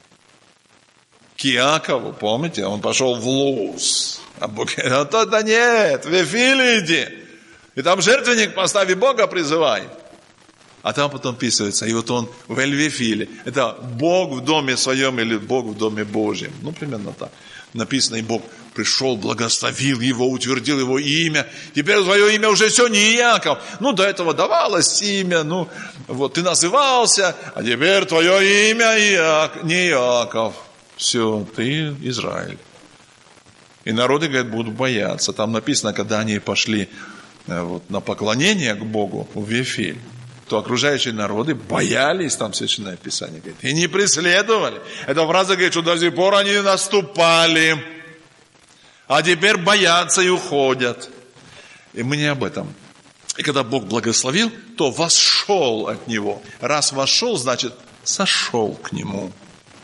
к Иакову, помните, он пошел в Луз. А Бог говорит, а то да нет, в Вефиле иди. И там жертвенник поставь и Бога призывай. А там потом описывается, и вот он в Эль-Вефиле. Это Бог в доме своем или Бог в доме Божьем. Ну, примерно так. Написано, и Бог пришел, благословил его, утвердил его имя. Теперь твое имя уже все не Иаков. Ну, до этого давалось имя, ну, вот ты назывался, а теперь твое имя Иак... не Иаков. Все, ты Израиль. И народы, говорят, будут бояться. Там написано, когда они пошли вот, на поклонение к Богу в Вефиль, то окружающие народы боялись, там Священное Писание говорит, и не преследовали. Эта фраза говорит, что до сих пор они наступали, а теперь боятся и уходят. И мы не об этом. И когда Бог благословил, то восшел от Него. Раз вошел, значит, сошел к Нему.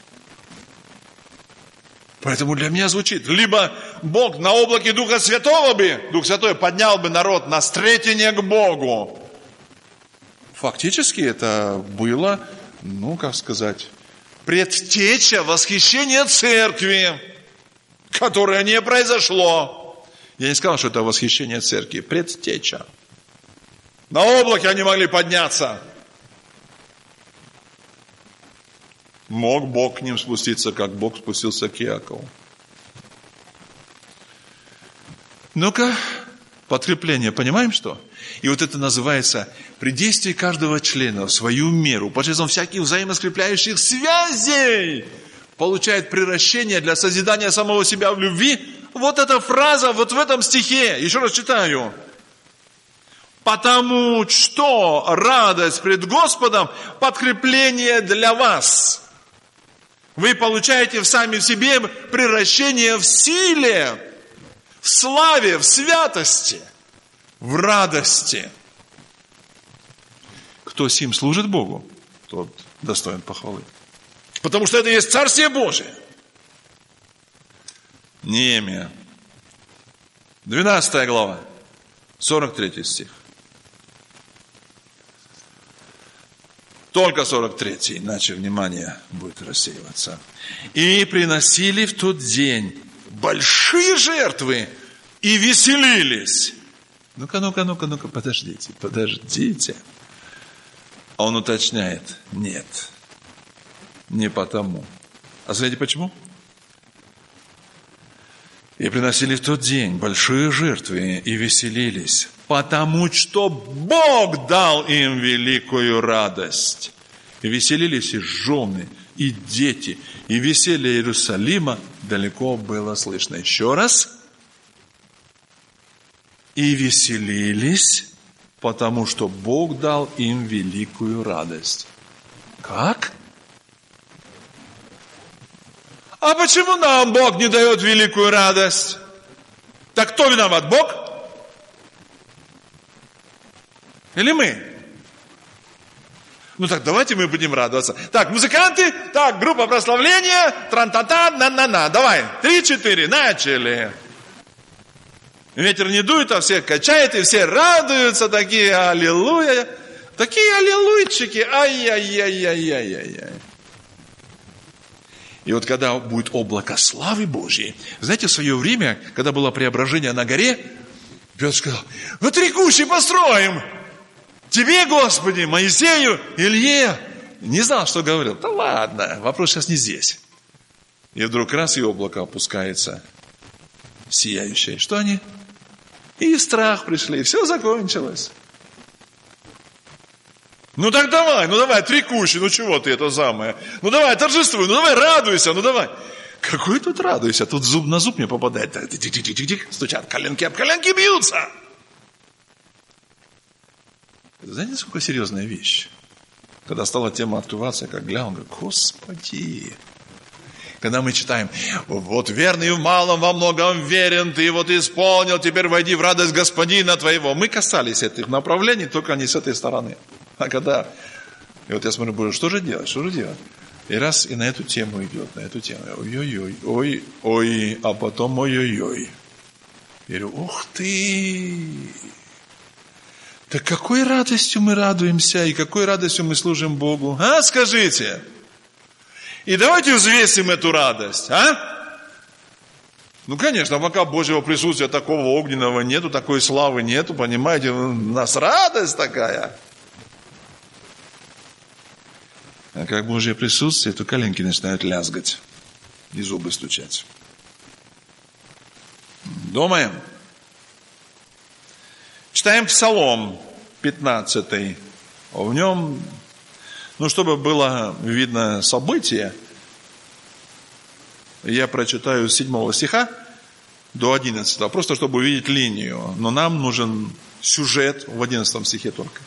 Поэтому для меня звучит, либо Бог на облаке Духа Святого бы, Дух Святой поднял бы народ на встретение к Богу. Фактически это было, ну, как сказать, предтеча восхищения церкви, которое не произошло. Я не сказал, что это восхищение церкви, предтеча. На облаке они могли подняться. Мог Бог к ним спуститься, как Бог спустился к Иакову. Ну-ка, подкрепление, понимаем что? И вот это называется при действии каждого члена в свою меру, посредством всяких взаимоскрепляющих связей, получает приращение для созидания самого себя в любви. Вот эта фраза вот в этом стихе. Еще раз читаю. Потому что радость пред Господом подкрепление для вас. Вы получаете в сами в себе приращение в силе, в славе, в святости, в радости. Кто сим служит Богу, тот достоин похвалы. Потому что это есть Царствие Божие. Неемия. двенадцатая глава, сорок третий стих. Только сорок третий, иначе внимание будет рассеиваться. И приносили в тот день большие жертвы и веселились. Ну-ка, ну-ка, ну-ка, ну-ка, подождите, подождите. А он уточняет, нет, не потому. А знаете почему? И приносили в тот день большие жертвы и веселились, потому что Бог дал им великую радость. И веселились и жены, и дети, и веселье Иерусалима далеко было слышно. Еще раз. И веселились, потому что Бог дал им великую радость. Как? А почему нам Бог не дает великую радость? Так кто виноват, Бог? Или мы? Ну так давайте мы будем радоваться. Так, музыканты, так, группа прославления, тран-та-та, на-на-на. Давай, три-четыре, начали. Ветер не дует, а всех качает, и все радуются, такие аллилуйя. Такие аллилуйчики, ай-яй-яй-яй-яй-яй. И вот когда будет облако славы Божьей, знаете, в свое время, когда было преображение на горе, Петр сказал, ну три кущи построим. Тебе, Господи, Моисею, Илье. Не знал, что говорил. Да ладно, вопрос сейчас не здесь. И вдруг раз и облако опускается, сияющее. Что они? И страх пришли, и все закончилось. Ну так давай, ну давай, три кущи, ну чего ты это самое? Ну давай, торжествуй, ну давай, радуйся, ну давай. Какой тут радуйся? Тут зуб на зуб мне попадает. Стучат, коленки об коленки бьются. Знаете, сколько серьезная вещь? Когда стала тема открываться, я как глянул, говорю, Господи. Когда мы читаем, вот верный в малом, во многом верен, ты вот исполнил, теперь войди в радость Господина твоего. Мы касались этих направлений, только не с этой стороны. А когда, и вот я смотрю, Боже, что же делать, что же делать? И раз, и на эту тему идет, на эту тему. Ой-ой-ой, ой-ой, а потом ой-ой-ой. Я говорю, ух ты! Так какой радостью мы радуемся, и какой радостью мы служим Богу? А, скажите! И давайте взвесим эту радость, а? Ну, конечно, пока Божьего присутствия такого огненного нету, такой славы нету, понимаете, у нас радость такая. А как Божье присутствие, то коленки начинают лязгать и зубы стучать. Думаем. Читаем Псалом пятнадцатый. В нем, ну, чтобы было видно событие, я прочитаю с седьмого стиха до одиннадцатого, просто чтобы увидеть линию. Но нам нужен сюжет в одиннадцатом стихе только.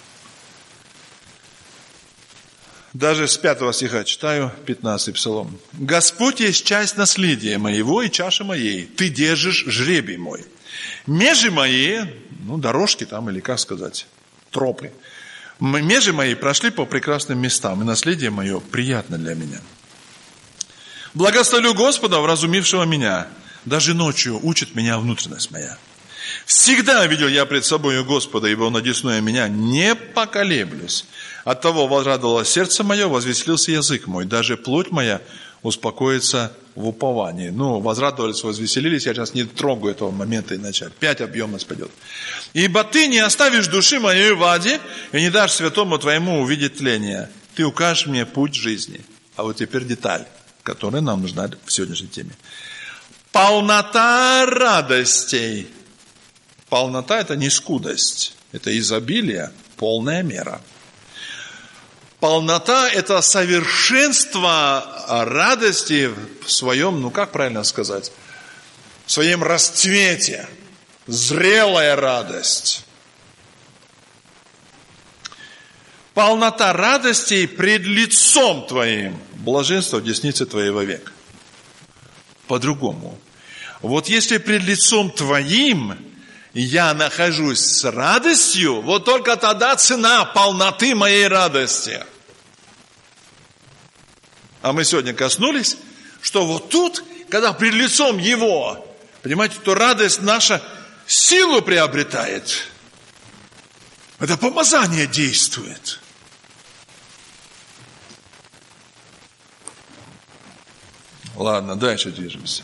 Даже с пятого стиха читаю, пятнадцатый Псалом. «Господь есть часть наследия моего и чаши моей. Ты держишь жребий мой. Межи мои, ну, дорожки там, или как сказать, тропы. Межи мои прошли по прекрасным местам, и наследие мое приятно для меня. Благословлю Господа, вразумившего меня. Даже ночью учит меня внутренность моя. Всегда видел я пред собою Господа, ибо Он одесную меня, не поколеблюсь. Оттого возрадовалось сердце мое, возвеселился язык мой, даже плоть моя успокоится в уповании». Ну, возрадовались, возвеселились, я сейчас не трогаю этого момента, иначе опять объемность пойдет. «Ибо ты не оставишь души моей в аде, и не дашь святому твоему увидеть тление. Ты укажешь мне путь жизни». А вот теперь деталь, которая нам нужна в сегодняшней теме. «Полнота радостей». Полнота – это не скудость, это изобилие, полная мера. Полнота – это совершенство радости в своем, ну как правильно сказать, в своем расцвете, зрелая радость. Полнота радостей пред лицом твоим, блаженство в деснице твоей вовек. По-другому. Вот если пред лицом твоим я нахожусь с радостью, вот только тогда цена полноты моей радости. А мы сегодня коснулись, что вот тут, когда пред лицом Его, понимаете, то радость наша силу приобретает. Это помазание действует. Ладно, дальше движемся.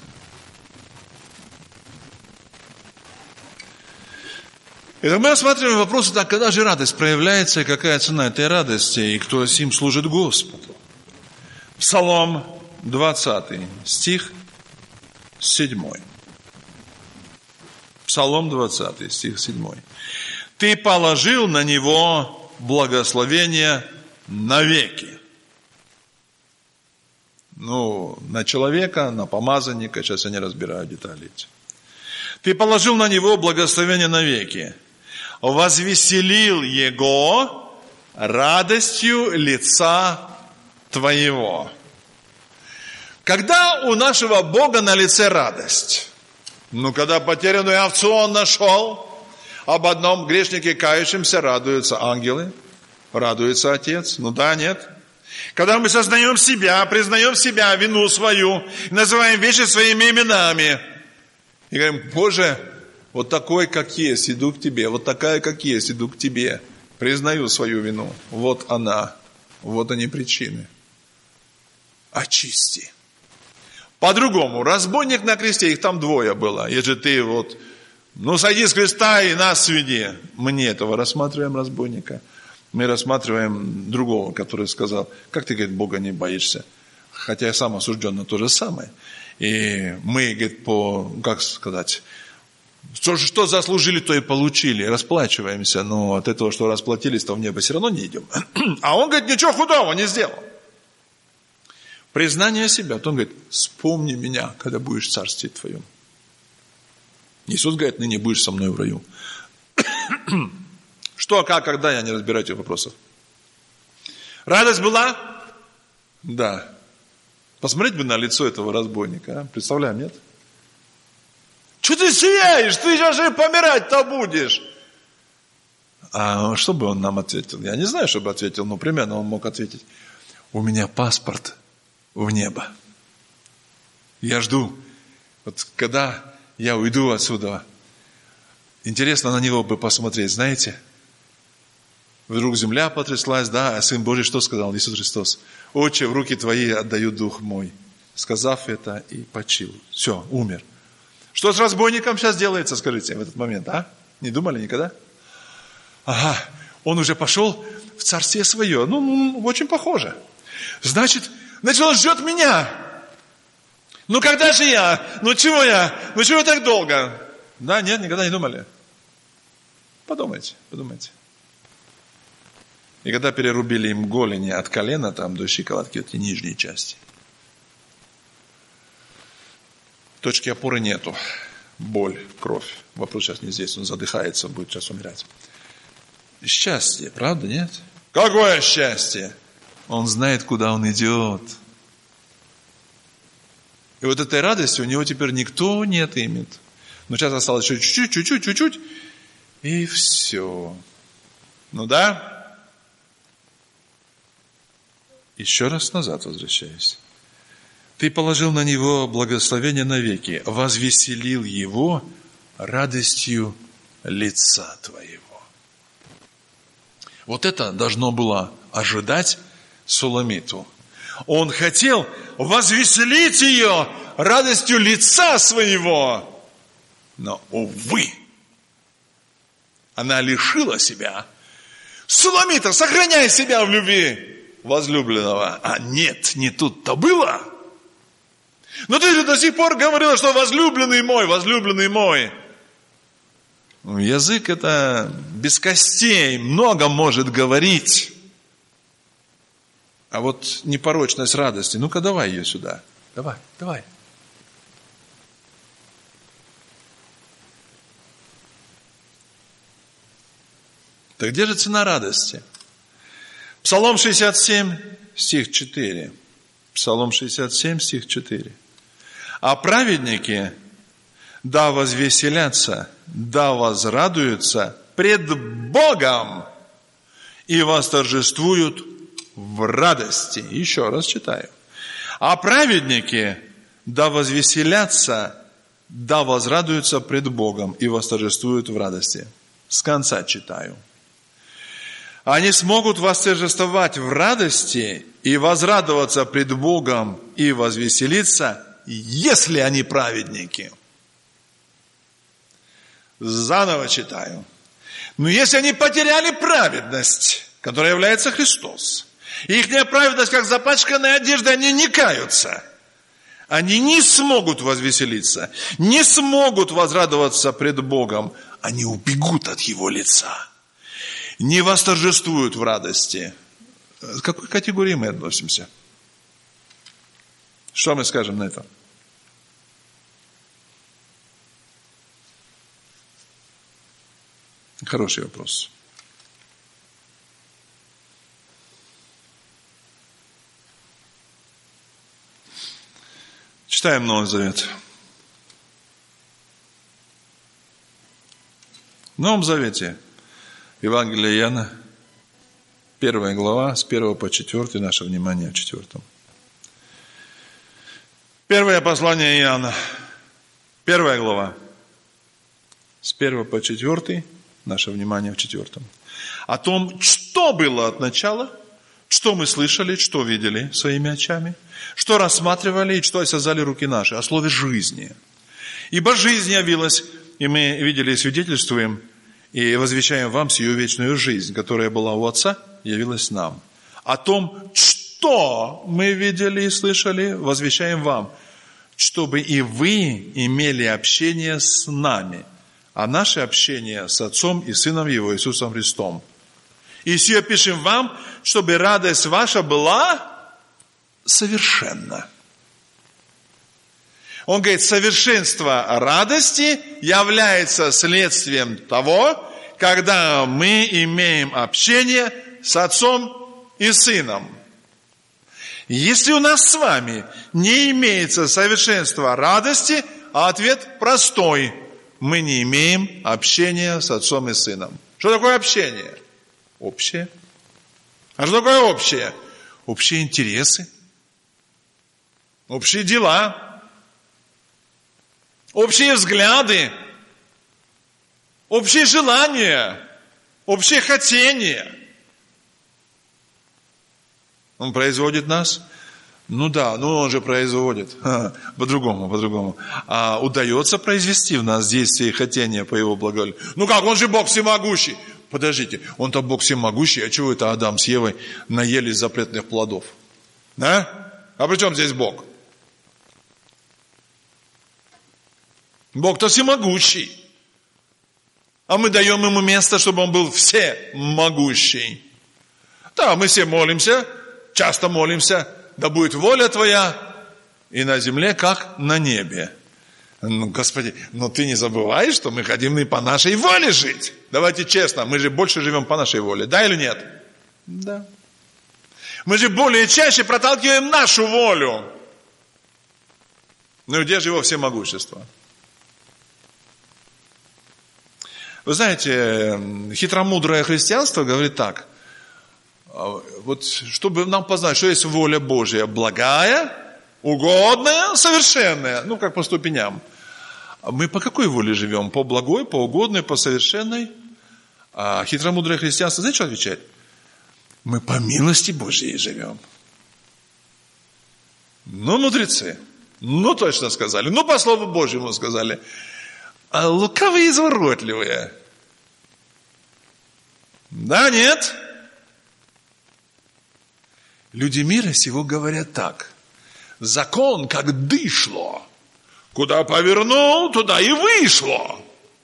Итак, мы рассматриваем вопрос, так, когда же радость проявляется, и какая цена этой радости, и кто с ним служит Господу. Псалом двадцатый, стих седьмой. Псалом двадцатый, стих седьмой. Ты положил на него благословение навеки. Ну, на человека, на помазанника, сейчас я не разбираю детали эти. Ты положил на него благословение навеки. Возвеселил его радостью лица твоего. Когда у нашего Бога на лице радость? Ну, когда потерянную овцу он нашел, об одном грешнике кающемся радуются ангелы, радуется Отец. Ну да, нет. Когда мы сознаем себя, признаем себя, вину свою, называем вещи своими именами, и говорим: Боже, вот такой, как есть, иду к Тебе, вот такая, как есть, иду к Тебе, признаю свою вину, вот она, вот они причины. Очисти. По-другому, разбойник на кресте, их там двое было, если ты вот, ну сойди с креста и нас сведи. Мы не этого рассматриваем разбойника, мы рассматриваем другого, который сказал: как ты, говорит, Бога не боишься? Хотя я сам осужден на то же самое. И мы, говорит, по, как сказать, что, что заслужили, то и получили, расплачиваемся, но от этого, что расплатились, то в небо все равно не идем. А он, говорит, ничего худого не сделал. Признание себя, то он говорит: вспомни меня, когда будешь в царстве твоем. Иисус говорит: ныне будешь со мной в раю. Что, как, когда, я не разбираю этих вопросов. Радость была? Да. Посмотреть бы на лицо этого разбойника, а? Представляем, нет? Что ты сияешь? Ты сейчас же помирать-то будешь. А что бы он нам ответил? Я не знаю, что бы ответил, но примерно он мог ответить: у меня паспорт в небо. Я жду, вот когда я уйду отсюда, интересно на него бы посмотреть, знаете? Вдруг земля потряслась, да, а Сын Божий что сказал? Иисус Христос: Отче, в руки Твои отдаю дух мой. Сказав это, и почил. Все, умер. Что с разбойником сейчас делается, скажите, в этот момент, а? Не думали никогда? Ага, он уже пошел в царствие свое. Ну, ну очень похоже. Значит, значит, он ждет меня. Ну, когда же я? Ну, чего я? Ну, чего так долго? Да, нет, никогда не думали. Подумайте, подумайте. И когда перерубили им голени от колена там до щиколотки, эти нижние части, точки опоры нету. Боль, кровь. Вопрос сейчас не здесь, он задыхается, будет сейчас умирать. Счастье, правда, нет? Какое счастье? Он знает, куда он идет. И вот этой радости у него теперь никто не отымет. Но сейчас осталось еще чуть-чуть, чуть-чуть, чуть-чуть, и все. Ну да? Еще раз назад возвращаюсь. Ты положил на него благословение навеки, возвеселил его радостью лица твоего. Вот это должно было ожидать Суламиту. Он хотел возвеселить ее радостью лица своего. Но, увы, она лишила себя. Суламита, сохраняй себя в любви возлюбленного. А нет, не тут-то было. Но ты же до сих пор говорила, что возлюбленный мой, возлюбленный мой. Язык это без костей, много может говорить. А вот непорочность радости, ну-ка давай ее сюда. Давай, давай. Так где же цена радости? Псалом шестьдесят семь, стих четыре. Псалом шестьдесят семь, стих четыре. А праведники да возвеселятся, да возрадуются пред Богом и восторжествуют в радости. Еще раз читаю. А праведники да возвеселятся, да возрадуются пред Богом и восторжествуют в радости. С конца читаю. Они смогут восторжествовать в радости и возрадоваться пред Богом и возвеселиться, если они праведники. Заново читаю. Но если они потеряли праведность, которая является Христос, и их праведность, как запачканная одежда, они не каются, они не смогут возвеселиться, не смогут возрадоваться пред Богом, они убегут от Его лица, не восторжествуют в радости. К какой категории мы относимся? Что мы скажем на это? Хороший вопрос. Читаем Новый Завет. В Новом Завете Евангелие Иоанна, первая глава, с первого по четвертый, наше внимание в четвертом. Первое послание Иоанна, первая глава, с первого по четвертый, наше внимание в четвертом. О том, что было от начала, что мы слышали, что видели своими очами, что рассматривали и что осязали руки наши, о слове жизни. Ибо жизнь явилась, и мы видели и свидетельствуем, и возвещаем вам сию вечную жизнь, которая была у Отца, явилась нам. О том, что мы видели и слышали, возвещаем вам, чтобы и вы имели общение с нами, а наше общение с Отцом и Сыном Его, Иисусом Христом. И сие пишем вам, чтобы радость ваша была совершенна. Он говорит, совершенство радости является следствием того, когда мы имеем общение с Отцом и Сыном. Если у нас с вами не имеется совершенства радости, а ответ простой. Мы не имеем общения с Отцом и Сыном. Что такое общение? Общее. А что такое общее? Общие интересы. Общие дела. Общие взгляды. Общие желания. Общее хотение. Он производит нас? Ну да, ну он же производит. Ха, по-другому, по-другому. А удается произвести в нас действие и хотение по его благоволению. Ну как, он же Бог всемогущий. Подождите, он-то Бог всемогущий, а чего это Адам с Евой наелись запретных плодов? А? А при чем здесь Бог? Бог-то всемогущий. А мы даем ему место, чтобы он был всемогущий. Да, мы все молимся, часто молимся. Да будет воля Твоя и на земле, как на небе. Ну, Господи, но Ты не забываешь, что мы хотим и по нашей воле жить. Давайте честно, мы же больше живем по нашей воле. Да или нет? Да. Мы же более чаще проталкиваем нашу волю. Ну, где же его всемогущество? Вы знаете, хитромудрое христианство говорит так. Вот, чтобы нам познать, что есть воля Божья, благая, угодная, совершенная, ну, как по ступеням. Мы по какой воле живем? По благой, по угодной, по совершенной? А хитромудрое христианство, знаете, что отвечает? Мы по милости Божьей живем. Ну, мудрецы, ну, точно сказали, ну, по Слову Божьему сказали. А лукавые и изворотливые. Да, нет? Люди мира сего говорят так. Закон, как дышло. Куда повернул, туда и вышло.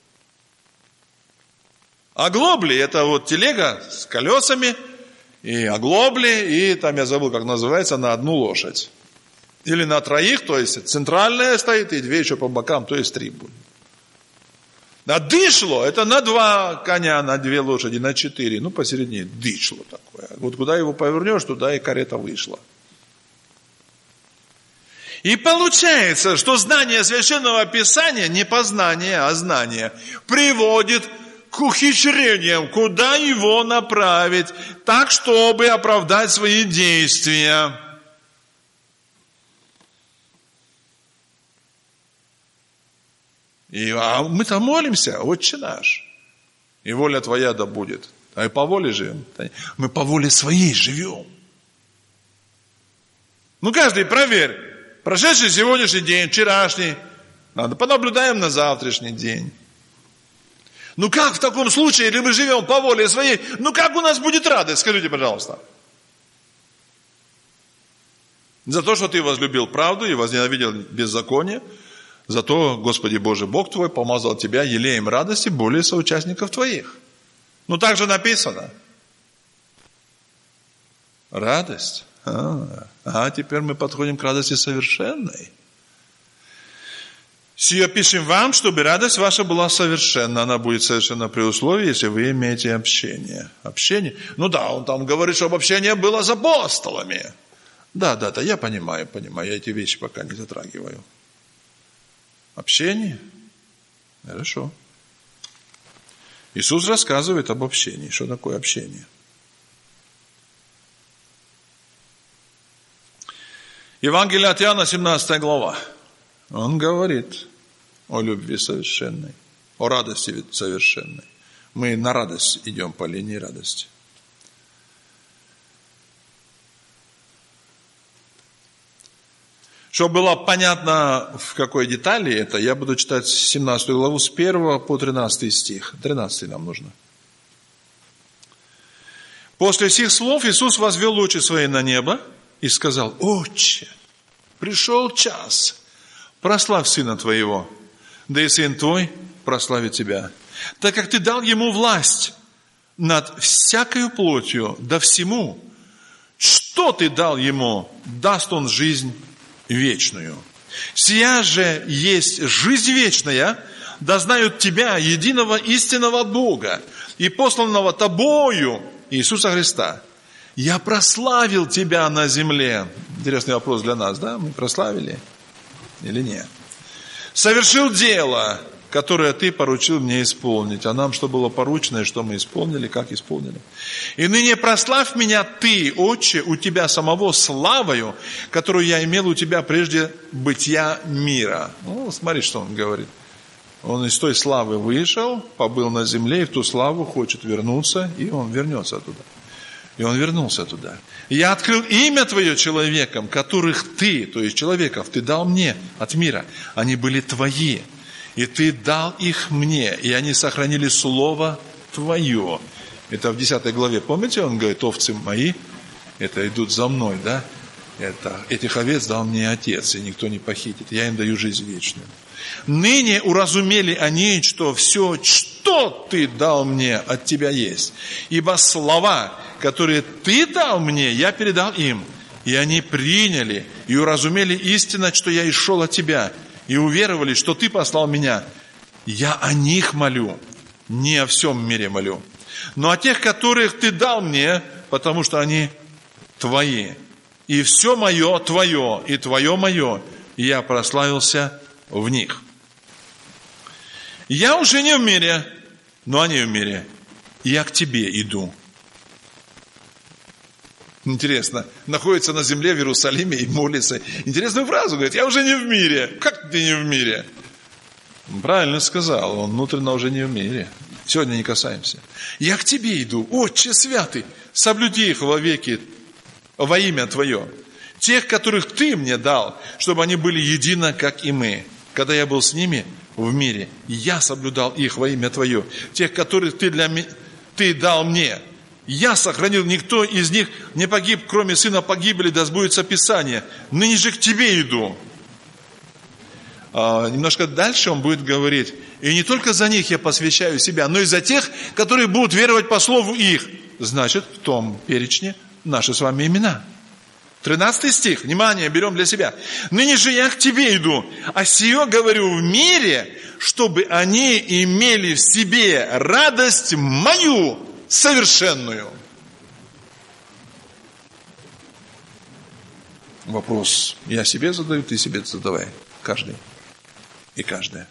Оглобли, это вот телега с колесами, и оглобли, и там я забыл, как называется, на одну лошадь. Или на троих, то есть центральная стоит, и две еще по бокам, то есть три будет. А дышло, это на два коня, на две лошади, на четыре, ну посередине, дышло такое. Вот куда его повернешь, туда и карета вышла. И получается, что знание Священного Писания, не познание, а знание, приводит к ухищрениям, куда его направить, так, чтобы оправдать свои действия. И, а мы-то молимся, Отче наш, и воля Твоя да будет. А и по воле живем. Мы по воле своей живем. Ну, каждый проверь. Прошедший сегодняшний день, вчерашний. Надо понаблюдаем на завтрашний день. Ну, как в таком случае, если мы живем по воле своей, ну, как у нас будет радость? Скажите, пожалуйста. За то, что ты возлюбил правду и возненавидел беззаконие, зато, Господи Боже, Бог твой помазал тебя елеем радости более соучастников твоих. Ну, так же написано. Радость. А, а теперь мы подходим к радости совершенной. Сие пишем вам, чтобы радость ваша была совершенна. Она будет совершенна при условии, если вы имеете общение. Общение? Ну да, он там говорит, чтобы общение было с апостолами. Да, да, да, я понимаю, понимаю. Я эти вещи пока не затрагиваю. Общение? Хорошо. Иисус рассказывает об общении. Что такое общение? Евангелие от Иоанна, семнадцатая глава. Он говорит о любви совершенной, о радости совершенной. Мы на радость идем по линии радости. Чтобы было понятно, в какой детали это, я буду читать семнадцатую главу с первого по тринадцатый стих. тринадцатый нам нужно. После сих слов Иисус возвел лучи свои на небо и сказал: «Отче, пришел час, прославь Сына Твоего, да и Сын Твой прославит Тебя, так как Ты дал Ему власть над всякою плотью, да всему, что Ты дал Ему, даст Он жизнь вечную. Сия же есть жизнь вечная, да знают Тебя, единого истинного Бога, и посланного Тобою, Иисуса Христа. Я прославил Тебя на земле». Интересный вопрос для нас, да? Мы прославили или нет? «Совершил дело, которое Ты поручил мне исполнить». А нам что было поручено, и что мы исполнили, как исполнили. «И ныне прославь меня Ты, Отче, у Тебя самого славою, которую я имел у Тебя прежде бытия мира». Ну, смотри, что он говорит. Он из той славы вышел, побыл на земле, и в ту славу хочет вернуться, и он вернется туда. И он вернулся туда. «Я открыл имя Твое человекам, которых Ты, то есть человеков, Ты дал мне от мира. Они были Твои, и Ты дал их мне, и они сохранили Слово Твое». Это в десятой главе. Помните, он говорит: «Овцы мои, это идут за мной, да? Это, этих овец дал мне Отец, и никто не похитит. Я им даю жизнь вечную. Ныне уразумели они, что все, что Ты дал мне, от Тебя есть. Ибо слова, которые Ты дал мне, я передал им. И они приняли и уразумели истинно, что я и шел от Тебя. И уверовали, что Ты послал меня. Я о них молю, не о всем мире молю. Но о тех, которых Ты дал мне, потому что они Твои. И все мое Твое, и Твое мое. И я прославился в них. Я уже не в мире, но они в мире. Я к Тебе иду». Интересно, находится на земле в Иерусалиме и молится. Интересную фразу говорит: «Я уже не в мире». Как ты не в мире? Он правильно сказал, он внутренно уже не в мире. Сегодня не касаемся. «Я к Тебе иду, Отче святый, соблюди их вовеки во имя Твое. Тех, которых Ты мне дал, чтобы они были едино, как и мы. Когда я был с ними в мире, я соблюдал их во имя Твое. Тех, которых Ты, для... ты дал мне, я сохранил, никто из них не погиб, кроме сына погибели, да сбудется Писание. Ныне же к Тебе иду». А, немножко дальше он будет говорить: «И не только за них я посвящаю себя, но и за тех, которые будут веровать по слову их». Значит, в том перечне наши с вами имена. тринадцатый стих, внимание, берем для себя. «Ныне же я к Тебе иду, а сие говорю в мире, чтобы они имели в себе радость мою совершенную». Вопрос я себе задаю, ты себе задавай. Каждый и каждая.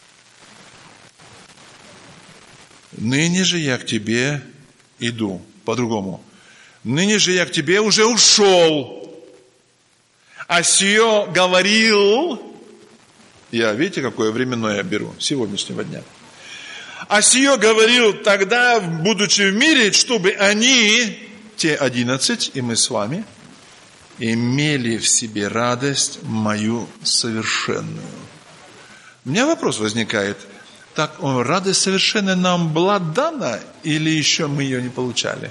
«Ныне же я к Тебе иду». По-другому. «Ныне же я к Тебе уже ушел, а сие говорил». Я, видите, какое временное я беру, сегодняшнего дня. «А сие говорил тогда, будучи в мире, чтобы они, те одиннадцать, и мы с вами, имели в себе радость мою совершенную. У меня вопрос возникает. Так, радость совершенная нам была дана, или еще мы ее не получали?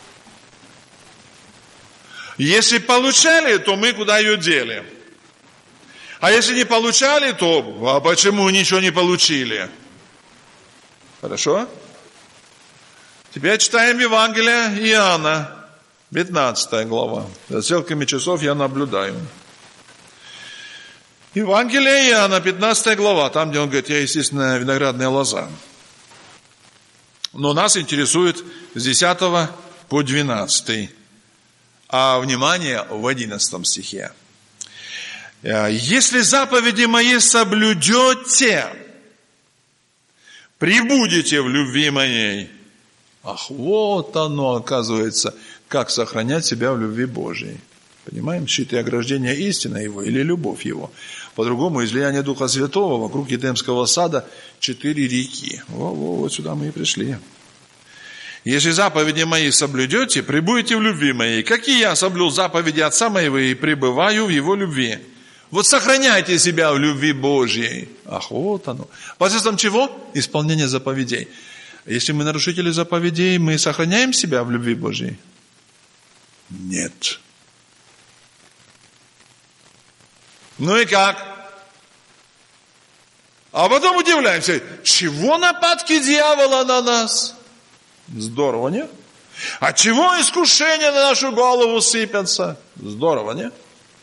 Если получали, то мы куда ее дели? А если не получали, то а почему ничего не получили? Хорошо? Теперь читаем Евангелие Иоанна, пятнадцатая глава. За стрелками часов я наблюдаю. Евангелие Иоанна, пятнадцатая глава, там, где он говорит, я, естественно, виноградная лоза. Но нас интересует с десятого по двенадцатый. А, внимание, в одиннадцатом стихе. Если заповеди мои соблюдете, пребудете в любви моей. Ах, вот оно, оказывается, как сохранять себя в любви Божией. Понимаем? Щит и ограждение истины его или любовь его. По-другому, излияние Духа Святого вокруг Едемского сада четыре реки. Во-во, вот сюда мы и пришли. Если заповеди мои соблюдете, пребудете в любви моей. Как и я соблюл заповеди Отца моего и пребываю в его любви. Вот сохраняйте себя в любви Божьей. Ах, вот оно. Посредством чего? Исполнение заповедей. Если мы нарушители заповедей, мы сохраняем себя в любви Божьей? Нет. Ну и как? А потом удивляемся, чего нападки дьявола на нас? Здорово, не? А чего искушения на нашу голову сыпятся? Здорово, не?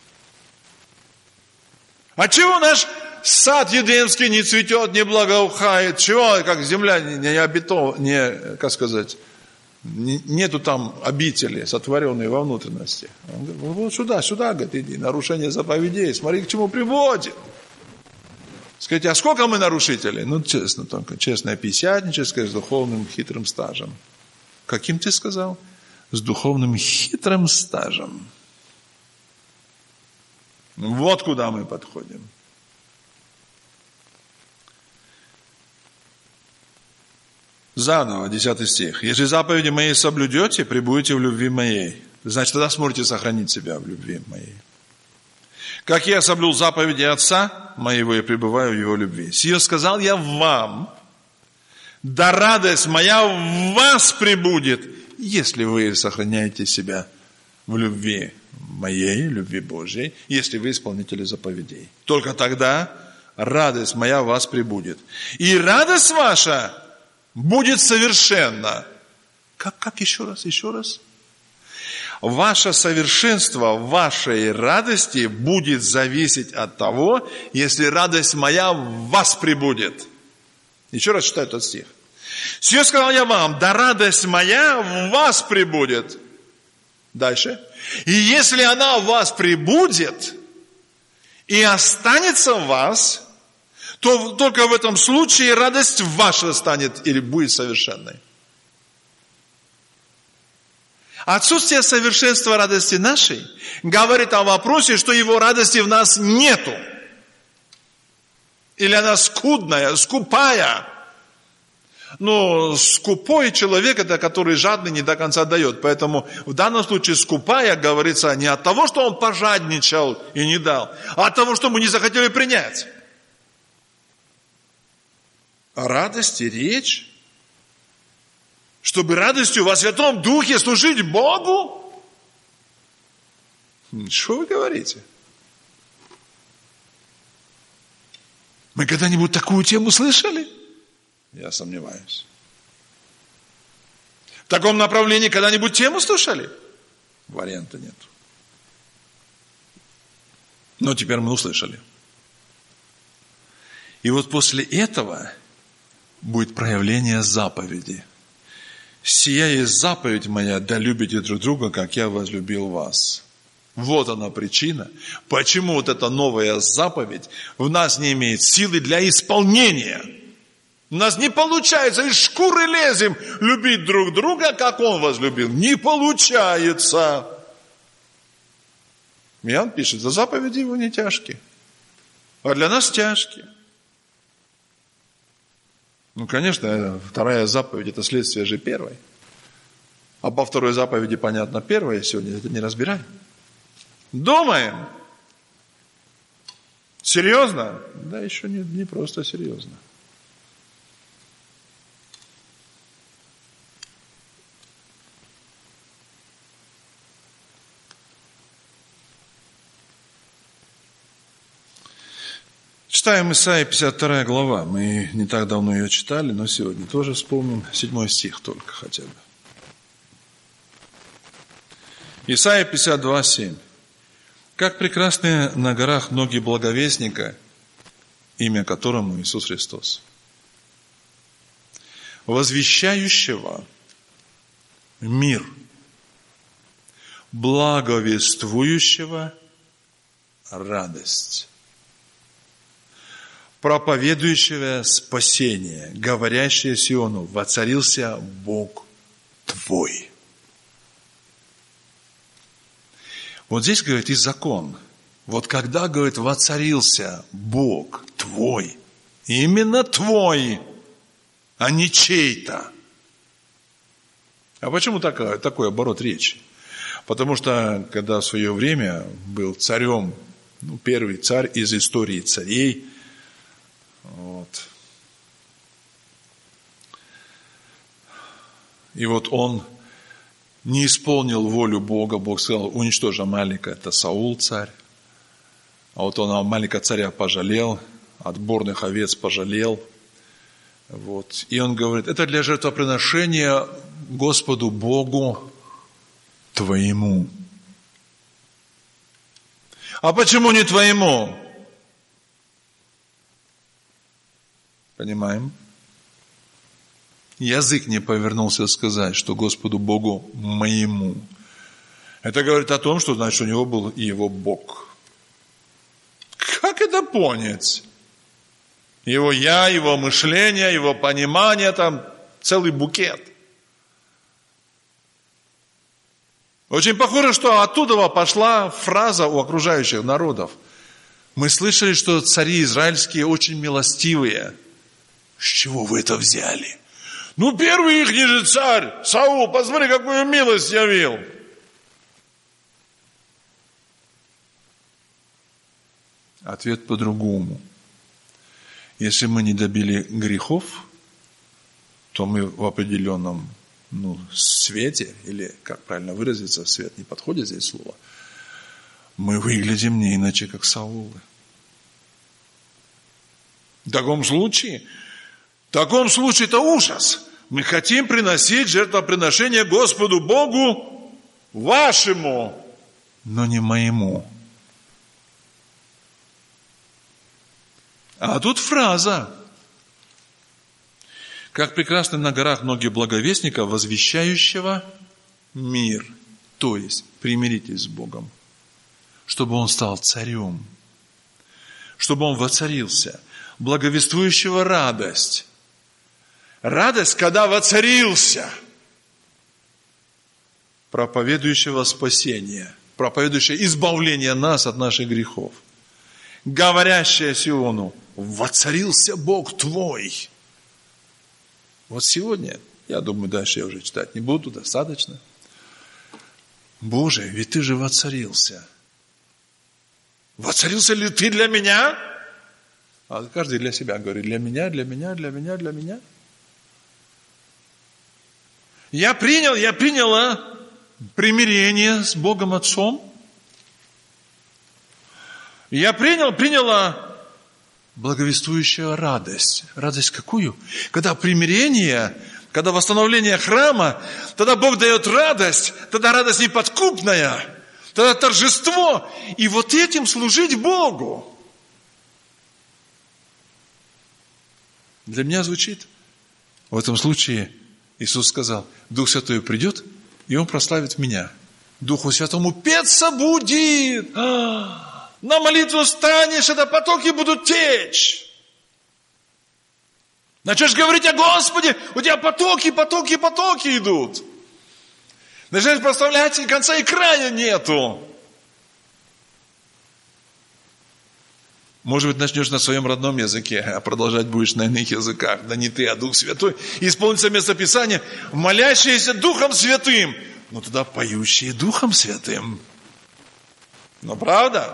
А чего наш сад Едемский не цветет, не благоухает? Чего, как земля не, не обетована, не, как сказать, не, нету там обители, сотворенной во внутренности? Он говорит, вот сюда, сюда, говорит, иди, нарушение заповедей, смотри, к чему приводит. Скажите, а сколько мы нарушителей? Ну, честно, только честное пятидесятничество с духовным хитрым стажем. Каким ты сказал? С духовным хитрым стажем. Вот куда мы подходим. Заново, десятый стих. Если заповеди мои соблюдете, пребудете в любви моей. Значит, тогда сможете сохранить себя в любви моей. Как я соблюл заповеди Отца моего и пребываю в его любви. Сие сказал я вам, да радость моя в вас пребудет, если вы сохраняете себя в любви моей, любви Божьей, если вы исполнители заповедей. Только тогда радость моя в вас пребудет. И радость ваша будет совершенна. Как, как еще раз, еще раз? Ваше совершенство в вашей радости будет зависеть от того, если радость моя в вас пребудет. Еще раз читаю этот стих. Все сказал я вам, да радость моя в вас пребудет. Дальше. И если она в вас пребудет и останется в вас, то только в этом случае радость ваша станет или будет совершенной. Отсутствие совершенства радости нашей говорит о вопросе, что его радости в нас нету. Или она скудная, скупая. Но скупой человек, это который жадный, не до конца дает. Поэтому в данном случае скупая говорится не от того, что он пожадничал и не дал, а от того, что мы не захотели принять. О радости речь. Чтобы радостью во Святом Духе служить Богу? Что вы говорите? Мы когда-нибудь такую тему слышали? Я сомневаюсь. В таком направлении когда-нибудь тему слышали? Варианта нет. Но теперь мы услышали. И вот после этого будет проявление заповеди. Сия есть заповедь моя, да любите друг друга, как я возлюбил вас. Вот она причина, почему вот эта новая заповедь в нас не имеет силы для исполнения. У нас не получается, из шкуры лезем любить друг друга, как он возлюбил. Не получается. Иоанн пишет, за заповеди его не тяжкие, а для нас тяжкие. Ну, конечно, вторая заповедь – это следствие же первой. А по второй заповеди, понятно, первая сегодня, это не разбираем. Думаем. Серьезно? Да, еще не, не просто серьезно. Читаем Исайя, пятьдесят вторая глава. Мы не так давно ее читали, но сегодня тоже вспомним. Седьмой стих только хотя бы. Исайя пятьдесят два, семь. Как прекрасны на горах ноги благовестника, имя которому Иисус Христос, возвещающего мир, благовествующего радость, проповедующего спасение, говорящее Сиону: воцарился Бог твой. Вот здесь, говорит, и закон. Вот когда, говорит, воцарился Бог твой, именно твой, а не чей-то. А почему такой, такой оборот речи? Потому что, когда в свое время был царем, ну, первый царь из истории царей, вот, и вот он не исполнил волю Бога. Бог сказал: уничтожь Амалика. Это Саул царь. А вот он Амалика царя пожалел, отборных овец пожалел. Вот. И он говорит: это для жертвоприношения Господу Богу твоему. А почему не твоему? Понимаем? Язык не повернулся сказать, что Господу Богу моему. Это говорит о том, что, значит, у него был и его Бог. Как это понять? Его я, его мышление, его понимание, там целый букет. Очень похоже, что оттуда пошла фраза у окружающих народов. Мы слышали, что цари израильские очень милостивые. С чего вы это взяли? Ну, первый их же царь, Саул, посмотри, какую милость явил. Ответ по-другому. Если мы не добили грехов, то мы в определенном, ну, свете, или, как правильно выразиться, свет не подходит здесь слово, мы выглядим не иначе, как Саулы. В таком случае, в таком случае это ужас. Мы хотим приносить жертвоприношение Господу Богу вашему, но не моему. А тут фраза: как прекрасны на горах ноги благовестника, возвещающего мир. То есть, примиритесь с Богом, чтобы Он стал царем, чтобы Он воцарился, благовествующего радость. Радость, когда воцарился, проповедующего спасение, проповедующего избавление нас от наших грехов, говорящее Сиону: воцарился Бог твой. Вот сегодня, я думаю, дальше я уже читать не буду, достаточно. Боже, ведь ты же воцарился. Воцарился ли ты для меня? А каждый для себя говорит: для меня, для меня, для меня, для меня. Я принял, я приняла примирение с Богом Отцом. Я принял, приняла благовествующую радость. Радость какую? Когда примирение, когда восстановление храма, тогда Бог дает радость, тогда радость неподкупная, тогда торжество. И вот этим служить Богу. Для меня звучит, в этом случае Иисус сказал: Дух Святой придет, и Он прославит меня. Духу Святому петься будет. А, на молитву станешь, это потоки будут течь. Начнешь говорить о Господе, у тебя потоки, потоки, потоки идут. Начинаешь прославлять, и конца и края нету. Может быть, начнешь на своем родном языке, а продолжать будешь на иных языках. Да не ты, а Дух Святой. Исполнится местописание: молящиеся Духом Святым. Ну тогда поющие Духом Святым. Но правда?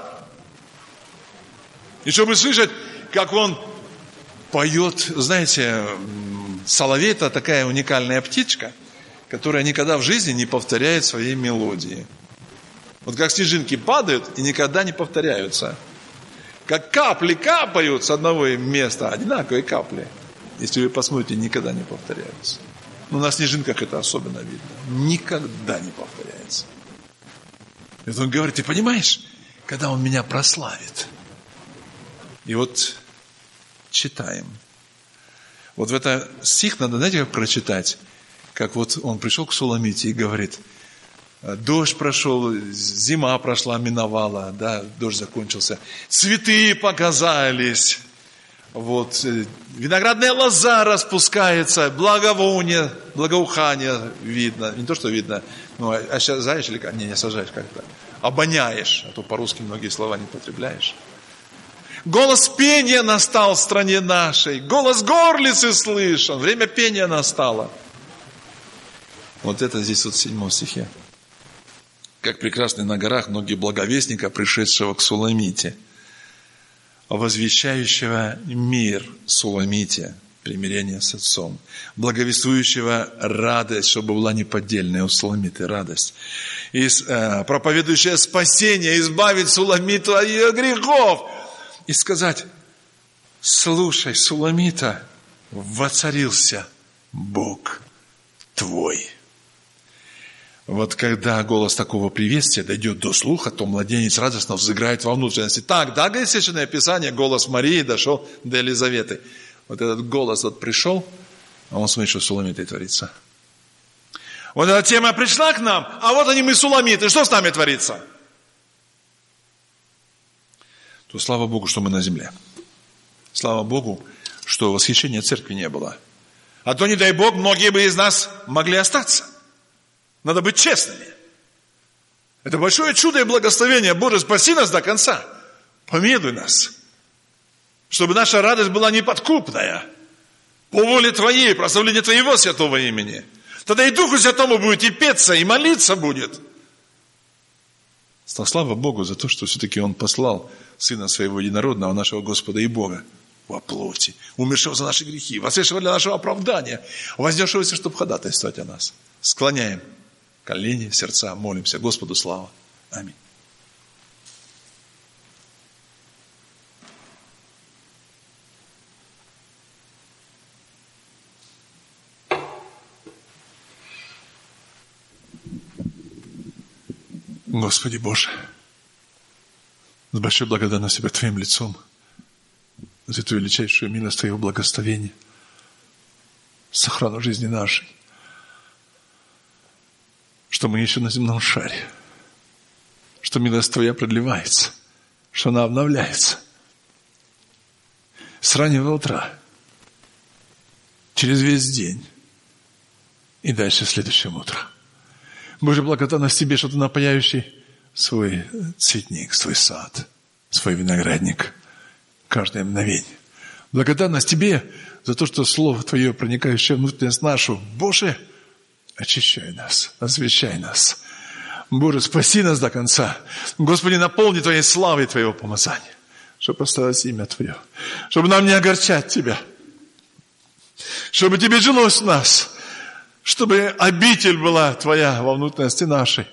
И чтобы слышать, как он поет, знаете, соловей – это такая уникальная птичка, которая никогда в жизни не повторяет своей мелодии. Вот как снежинки падают и никогда не повторяются. Как капли капают с одного места, одинаковые капли. Если вы посмотрите, никогда не повторяются. Но на снежинках это особенно видно. Никогда не повторяется. И вот он говорит, ты понимаешь, когда он меня прославит. И вот читаем. Вот в этот стих надо, знаете, как прочитать? Как вот он пришел к Суламите и говорит, дождь прошел, зима прошла, миновала, да, дождь закончился. Цветы показались. Вот, виноградная лоза распускается, благовоние, благоухание видно. Не то, что видно, ну, осязаешь или как? Не, не осязаешь как-то. Обоняешь, а то по-русски многие слова не потребляешь. Голос пения настал в стране нашей, голос горлицы слышен, время пения настало. Вот это здесь вот в седьмом стихе. Как прекрасны на горах ноги благовестника, пришедшего к Суламите, возвещающего мир Суламите, примирение с отцом, благовествующего радость, чтобы была неподдельная у Суламиты радость, и э, проповедующая спасение, избавить Суламиту от ее грехов, и сказать, слушай, Суламита, воцарился Бог твой. Вот когда голос такого приветствия дойдет до слуха, то младенец радостно взыграет во внутренности. Так, да, говорит Священное Писание, голос Марии дошел до Елизаветы. Вот этот голос вот пришел, а он смотрит, что с Суламитой творится. Вот эта тема пришла к нам, а вот они мы Суламиты, что с нами творится? То слава Богу, что мы на земле. Слава Богу, что восхищения церкви не было. А то, не дай Бог, многие бы из нас могли остаться. Надо быть честными. Это большое чудо и благословение. Боже, спаси нас до конца. Помилуй нас. Чтобы наша радость была неподкупная. По воле Твоей, прославление Твоего святого имени. Тогда и Духу Святому будет и петься, и молиться будет. Слава Богу за то, что все-таки Он послал Сына Своего Единородного, нашего Господа и Бога, во плоти, умершего за наши грехи, воскресшего для нашего оправдания, вознесшегося, чтобы ходатайствовать о нас. Склоняем колени, сердца, молимся. Господу слава. Аминь. Господи Боже, с большой благодарностью перед Твоим лицом за Твою величайшую милость, Твоего благословения, сохрану жизни нашей, что мы еще на земном шаре, что милость Твоя продлевается, что она обновляется с раннего утра, через весь день и дальше следующим утром. Боже, благодарность Тебе, что Ты напаяющий свой цветник, свой сад, свой виноградник каждое мгновение. Благодарность Тебе за то, что Слово Твое, проникающее внутренность нашу, Боже, очищай нас, освящай нас. Боже, спаси нас до конца. Господи, наполни Твоей славой Твоего помазания, чтобы прославить имя Твое, чтобы нам не огорчать Тебя, чтобы Тебе жилось в нас, чтобы обитель была Твоя во внутренности нашей,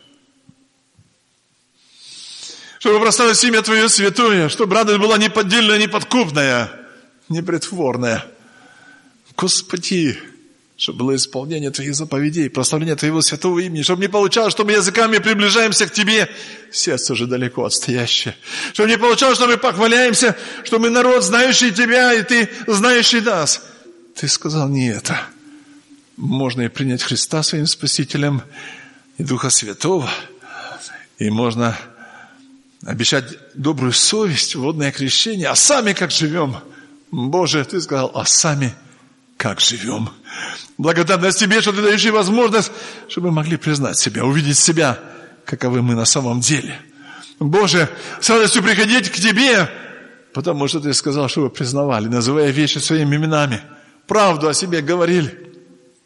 чтобы прославить имя Твое святое, чтобы радость была неподдельная, неподкупная, непритворная. Господи, чтобы было исполнение Твоих заповедей, прославление Твоего святого имени, чтобы не получалось, что мы языками приближаемся к Тебе, сердце уже далеко отстоящее. Чтобы не получалось, что мы похваляемся, что мы народ, знающий Тебя, и Ты знающий нас. Ты сказал не это. Можно и принять Христа своим Спасителем и Духа Святого, и можно обещать добрую совесть, водное крещение, а сами как живем. Боже, Ты сказал, а сами как живем. Благодарность Тебе, что Ты даешь возможность, чтобы мы могли признать себя, увидеть себя, каковы мы на самом деле. Боже, с радостью приходить к Тебе, потому что Ты сказал, чтобы признавали, называя вещи своими именами, правду о себе говорили.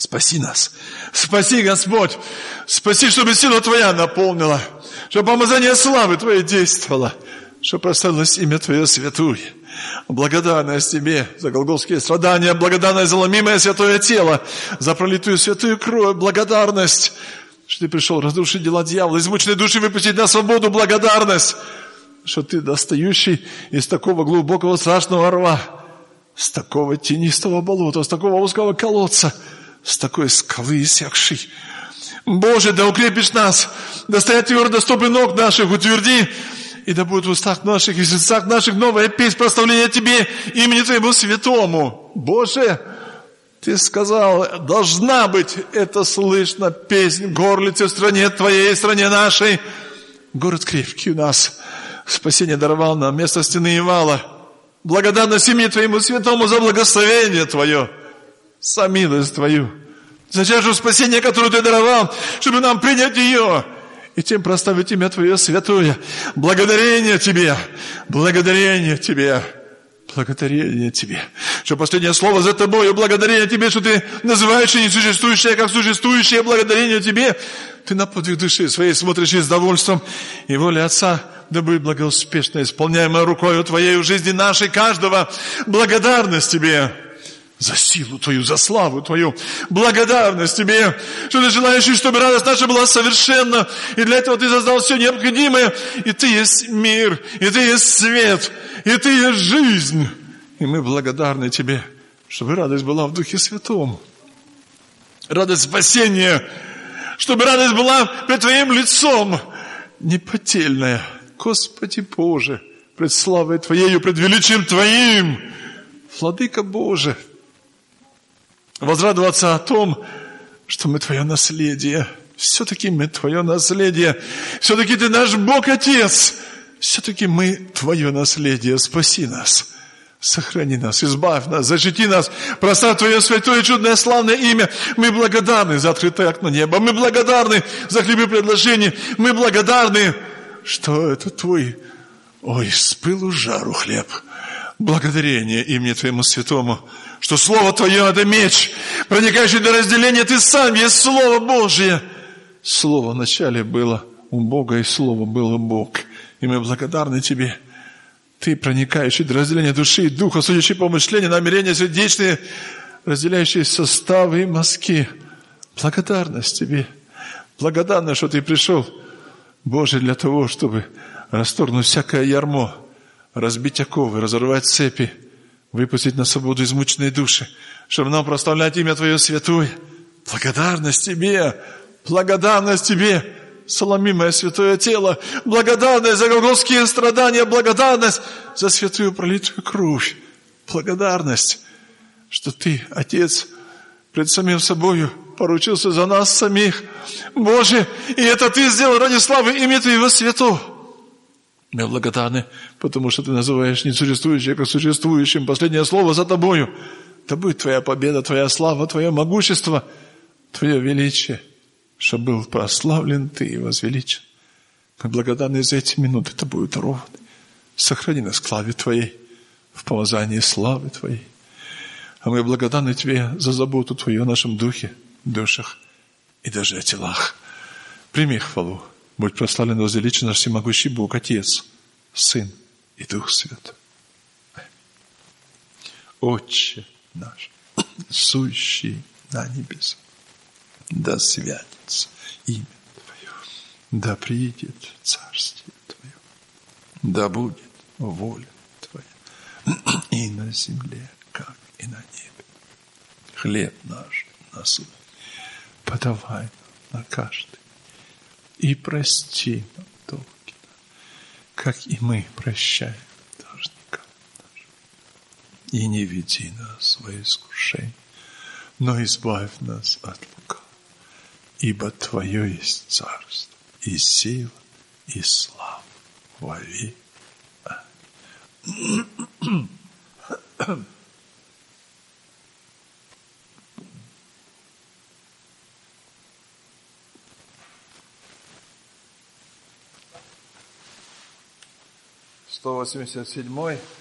Спаси нас. Спаси, Господь. Спаси, чтобы сила Твоя наполнила, чтобы помазание славы Твоей действовало, чтобы прославилось имя Твое святое. Благодарность Тебе за голгофские страдания, благодарность за ломимое святое тело, за пролитую святую кровь, благодарность, что Ты пришел разрушить дела дьявола, измученные души выпустить на свободу, благодарность, что Ты достающий из такого глубокого страшного рва, с такого тенистого болота, с такого узкого колодца, с такой скалы иссякшей. Боже, да укрепишь нас, да стоят твердо стопы ног наших, утверди, и да будет в устах наших и в сердцах наших новая песнь прославления Тебе, имени Твоему святому. Боже, Ты сказал, должна быть это слышно, песнь в горлице в стране Твоей, в стране нашей. Город крепкий у нас, спасение даровал нам, место стены и вала. Благодарность имени Твоему святому за благословение Твое, за милость Твою, за чашу спасения, которую Ты даровал, чтобы нам принять ее и тем прославить имя Твое святое. Благодарение Тебе, благодарение Тебе, благодарение Тебе. Что последнее слово за Тобою, благодарение Тебе, что Ты называешь несуществующее, как существующее, благодарение Тебе. Ты на подвиг души своей смотришь и с довольством, и воля Отца да будет благоуспешно исполняемая рукою Твоей в жизни нашей каждого. Благодарность Тебе за силу Твою, за славу Твою. Благодарность Тебе, что Ты желаешь, чтобы радость наша была совершенна. И для этого Ты создал все необходимое. И Ты есть мир, и Ты есть свет, и Ты есть жизнь. И мы благодарны Тебе, чтобы радость была в Духе Святом. Радость спасения, чтобы радость была пред Твоим лицом, неподдельная. Господи Боже, пред славой Твоею, пред величием Твоим, Владыка Боже, возрадоваться о том, что мы Твое наследие. Все-таки мы Твое наследие. Все-таки Ты наш Бог Отец. Все-таки мы Твое наследие. Спаси нас. Сохрани нас, избавь нас, защити нас. Прославь Твое святое, чудное, славное имя. Мы благодарны за открытое окно неба. Мы благодарны за хлебы предложения. Мы благодарны, что это Твой, ой, с пылу жару хлеб. Благодарение имени Твоему святому, что Слово Твое – это меч, проникающий до разделения. Ты сам есть Слово Божие. Слово вначале было у Бога, и Слово было Бог. И мы благодарны Тебе. Ты, проникающий до разделения души и духа, судящий помышления, намерения сердечные, разделяющие составы и мозги. Благодарность Тебе. Благодарность, что Ты пришел, Боже, для того, чтобы расторгнуть всякое ярмо, разбить оковы, разорвать цепи, выпустить на свободу измученные души, чтобы нам прославлять имя Твое святое. Благодарность Тебе, благодарность Тебе, соломимое святое тело, благодарность за голгофские страдания, благодарность за святую пролитую кровь, благодарность, что Ты, Отец, пред самим собою поручился за нас самих. Боже, и это Ты сделал ради славы имя Твоего святого. Мы благодарны, потому что Ты называешь несуществующее как существующим. Последнее слово за Тобою. Да будет Твоя победа, Твоя слава, Твое могущество, Твое величие, чтобы был прославлен Ты и возвеличен. Мы благодарны за эти минуты Тобою дарованы. Сохрани нас к славе Твоей, в помазании славы Твоей. А мы благодарны Тебе за заботу Твою о нашем духе, душах и даже о телах. Прими хвалу. Будь прославлен и возвеличен наш всемогущий Бог, Отец, Сын и Дух Святой. Отче наш, сущий на небесах, да святится имя Твое, да приидет царствие Твое, да будет воля Твоя и на земле, как и на небе. Хлеб наш насущный подавай нам на каждый. И прости нам долги, как и мы прощаем должникам нашим. И не веди нас в искушение, но избавь нас от лукавого. Ибо Твое есть царство, и сила, и слава вовек. сто восемьдесят седьмой